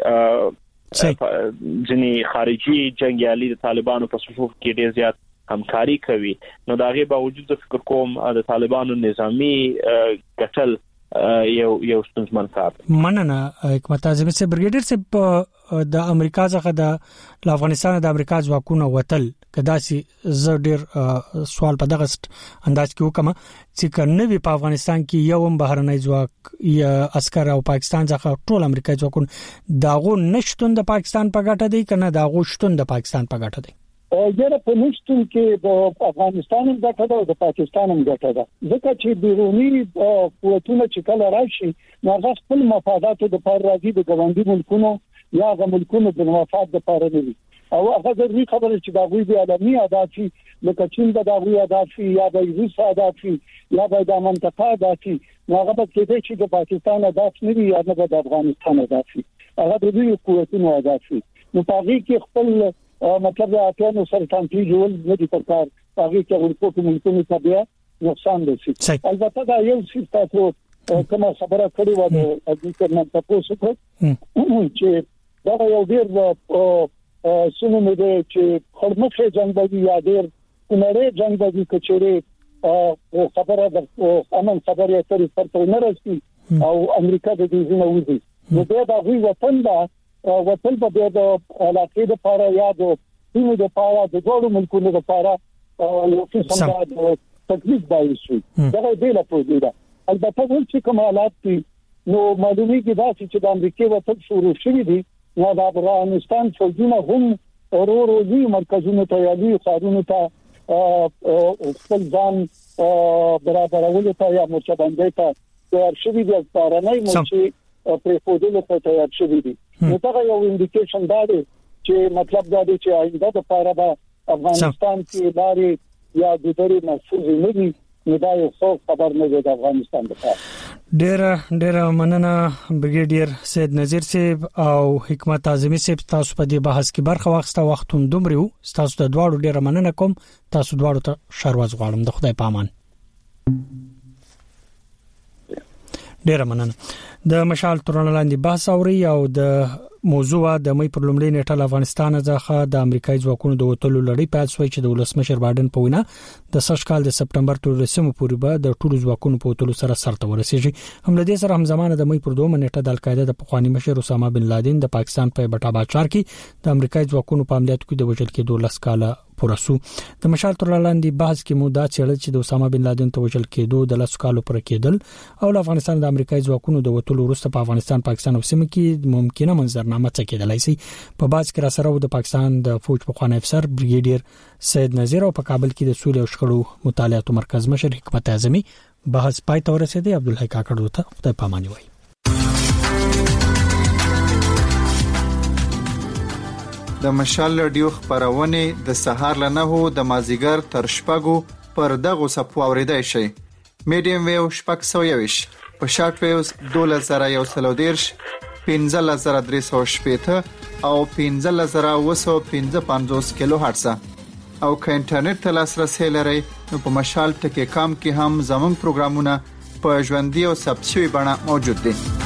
چې ځنی خارجي جنگیالي د طالبانو په صفوف کې ډیر زیات همکاري کوي. نو دا غي باوجود فکر کوم د طالبانو نظامی قتل یو یو ستونزمن کار. مننه حکمت اعظم سے برګیډر سے د امریکا څخه د افغانستان د امریکا ځواکونو وتل کداسي زه ډیر سوال په دغه انداز کې وکم چې کنه وی په افغانستان کې یو هم بهرنۍ ځواک یا عسكر او پاکستان څخه ټول امریکا ځواکونه داغو نشټون د پاکستان په ګټه دی کنه داغو شتون د پاکستان په ګټه دی. اگر په نشټون کې د افغانستان هم ګټه ده او د پاکستان هم ګټه ده ځکه چې بیرونی قوتونه چې کله راشي نو هغه خپل مفادات د پر راځي د ګوندي ملکونو یا د ملکونو د مفاد لپاره نه وي او هغه ضروري خبره چې دا غوي د عالمي اهداف لکه چین د دغوی اهداف یا د روس اهداف یا د منطقه اهداف نو هغه په کې چې د پاکستان اهداف نه وي یا د افغانستان اهداف هغه د دوی قوتونو اهداف نو په هغه کې خپل مطلب د اتانو سرټانټي جوړ نه دي پر کار هغه کې ورکو په ملکونو کې بیا نقصان دي. البته دا یو څه تاسو کومه خبره کړې و د اګریکلچر تاسو ته چې دا یو ډیر سنمه ده چې خرمخه جنگ باندې یا ډیر کومره جنگ باندې کچېره او خبره د امن خبره ترې پرته نه رسي او امریکا د دې نه وځي نو دا غوي وطن دا وطن په د علاقې د لپاره یا د سیمې د لپاره د ټولو ملکونو لپاره یو څه سمبال تکلیف دی شي دا د لا پروژه البته چې کوم حالات دي نو معلومي کې دا چې د امریکای وطن شروع شوی دی نو د افغانستان فوجونه هم اورورو دي مرکزونو ته یالي خارونو ته خپل ځان برابرولو ته یا مرچبندۍ ته تیار شوی دي پارانای مو پر فودلو ته تیار شوی دي نو دا یو انډیکیشن دا دی چې مطلب دا دی چې آینده د لپاره به افغانستان کې لاري یا د دې محفوظ نه دي نو دا یو څه خبر نه دی د افغانستان لپاره. ډیر ډیر مننه برګیډیر سید نذیر صاحب او حکمت اعظمي صاحب تاسو په دې بحث کې برخه واخسته وختوم دومره تاسو ته دواړو ډیر مننه کوم تاسو دواړو ته شرواز غواړم د خدای په امان. ډیر مننه د مشال تورن لاندې بحث اوري او د موضوع د مې پر لومړي نیټه افغانستان ځخه د امریکایي ځواکونو د وټلو لړۍ پیل شوې چې د ولسمشر بایدن په وینا د سږ کال د سپټمبر تورسمه پورې به د ټولو ځواکونو په وټلو سره سرته ورسیږي. هم له دې سره هم زمانه د مې پر دوه نیټه د القاعده د پخوانی مشر اسامه بن لادن د پاکستان په بټا باچار کې د امریکایي ځواکونو په عملیاتو کې د وژل کېدو لس کاله پورسو. د مشال تورن لاندې بحث کې مو دا چړل چې د اسامه بن لادن ته وژل کېدو د لس کالو پر کېدل او د افغانستان د امریکایي ځواکونو د وټلو وروسته په افغانستان پاکستان او سیمه کې ممکنه منظرنامه څه کېدلای شي. په باز کې را سره د پاکستان د فوج په خوانی افسر برګیډیر سید نذیر او په کابل کې د سولې او شخړو مطالعاتو مرکز مشر حکمت اعظمي بحث پای ته ورسېدی. عبدالحی کاکړ ته خدای پاماني وایي. د مشال رادیو خبرونه د سهار له نهو د مازیګر تر شپږو پر دغه صفو اوریدای شي. میډیم ویو شپږ سوه یوش په شارټ ویوز دوه زره یو سل دیرش پنځه زره درې سوه شپږ او پنځه زره اوه سوه پنځه پنځوس کیلو هرتز. او که انټرنیټ ته لاسرسي لرئ نو په مشال ټکی کام کې هم زموږ پروګرامونه په ژوندۍ او ثبت شوی بڼه موجود دي.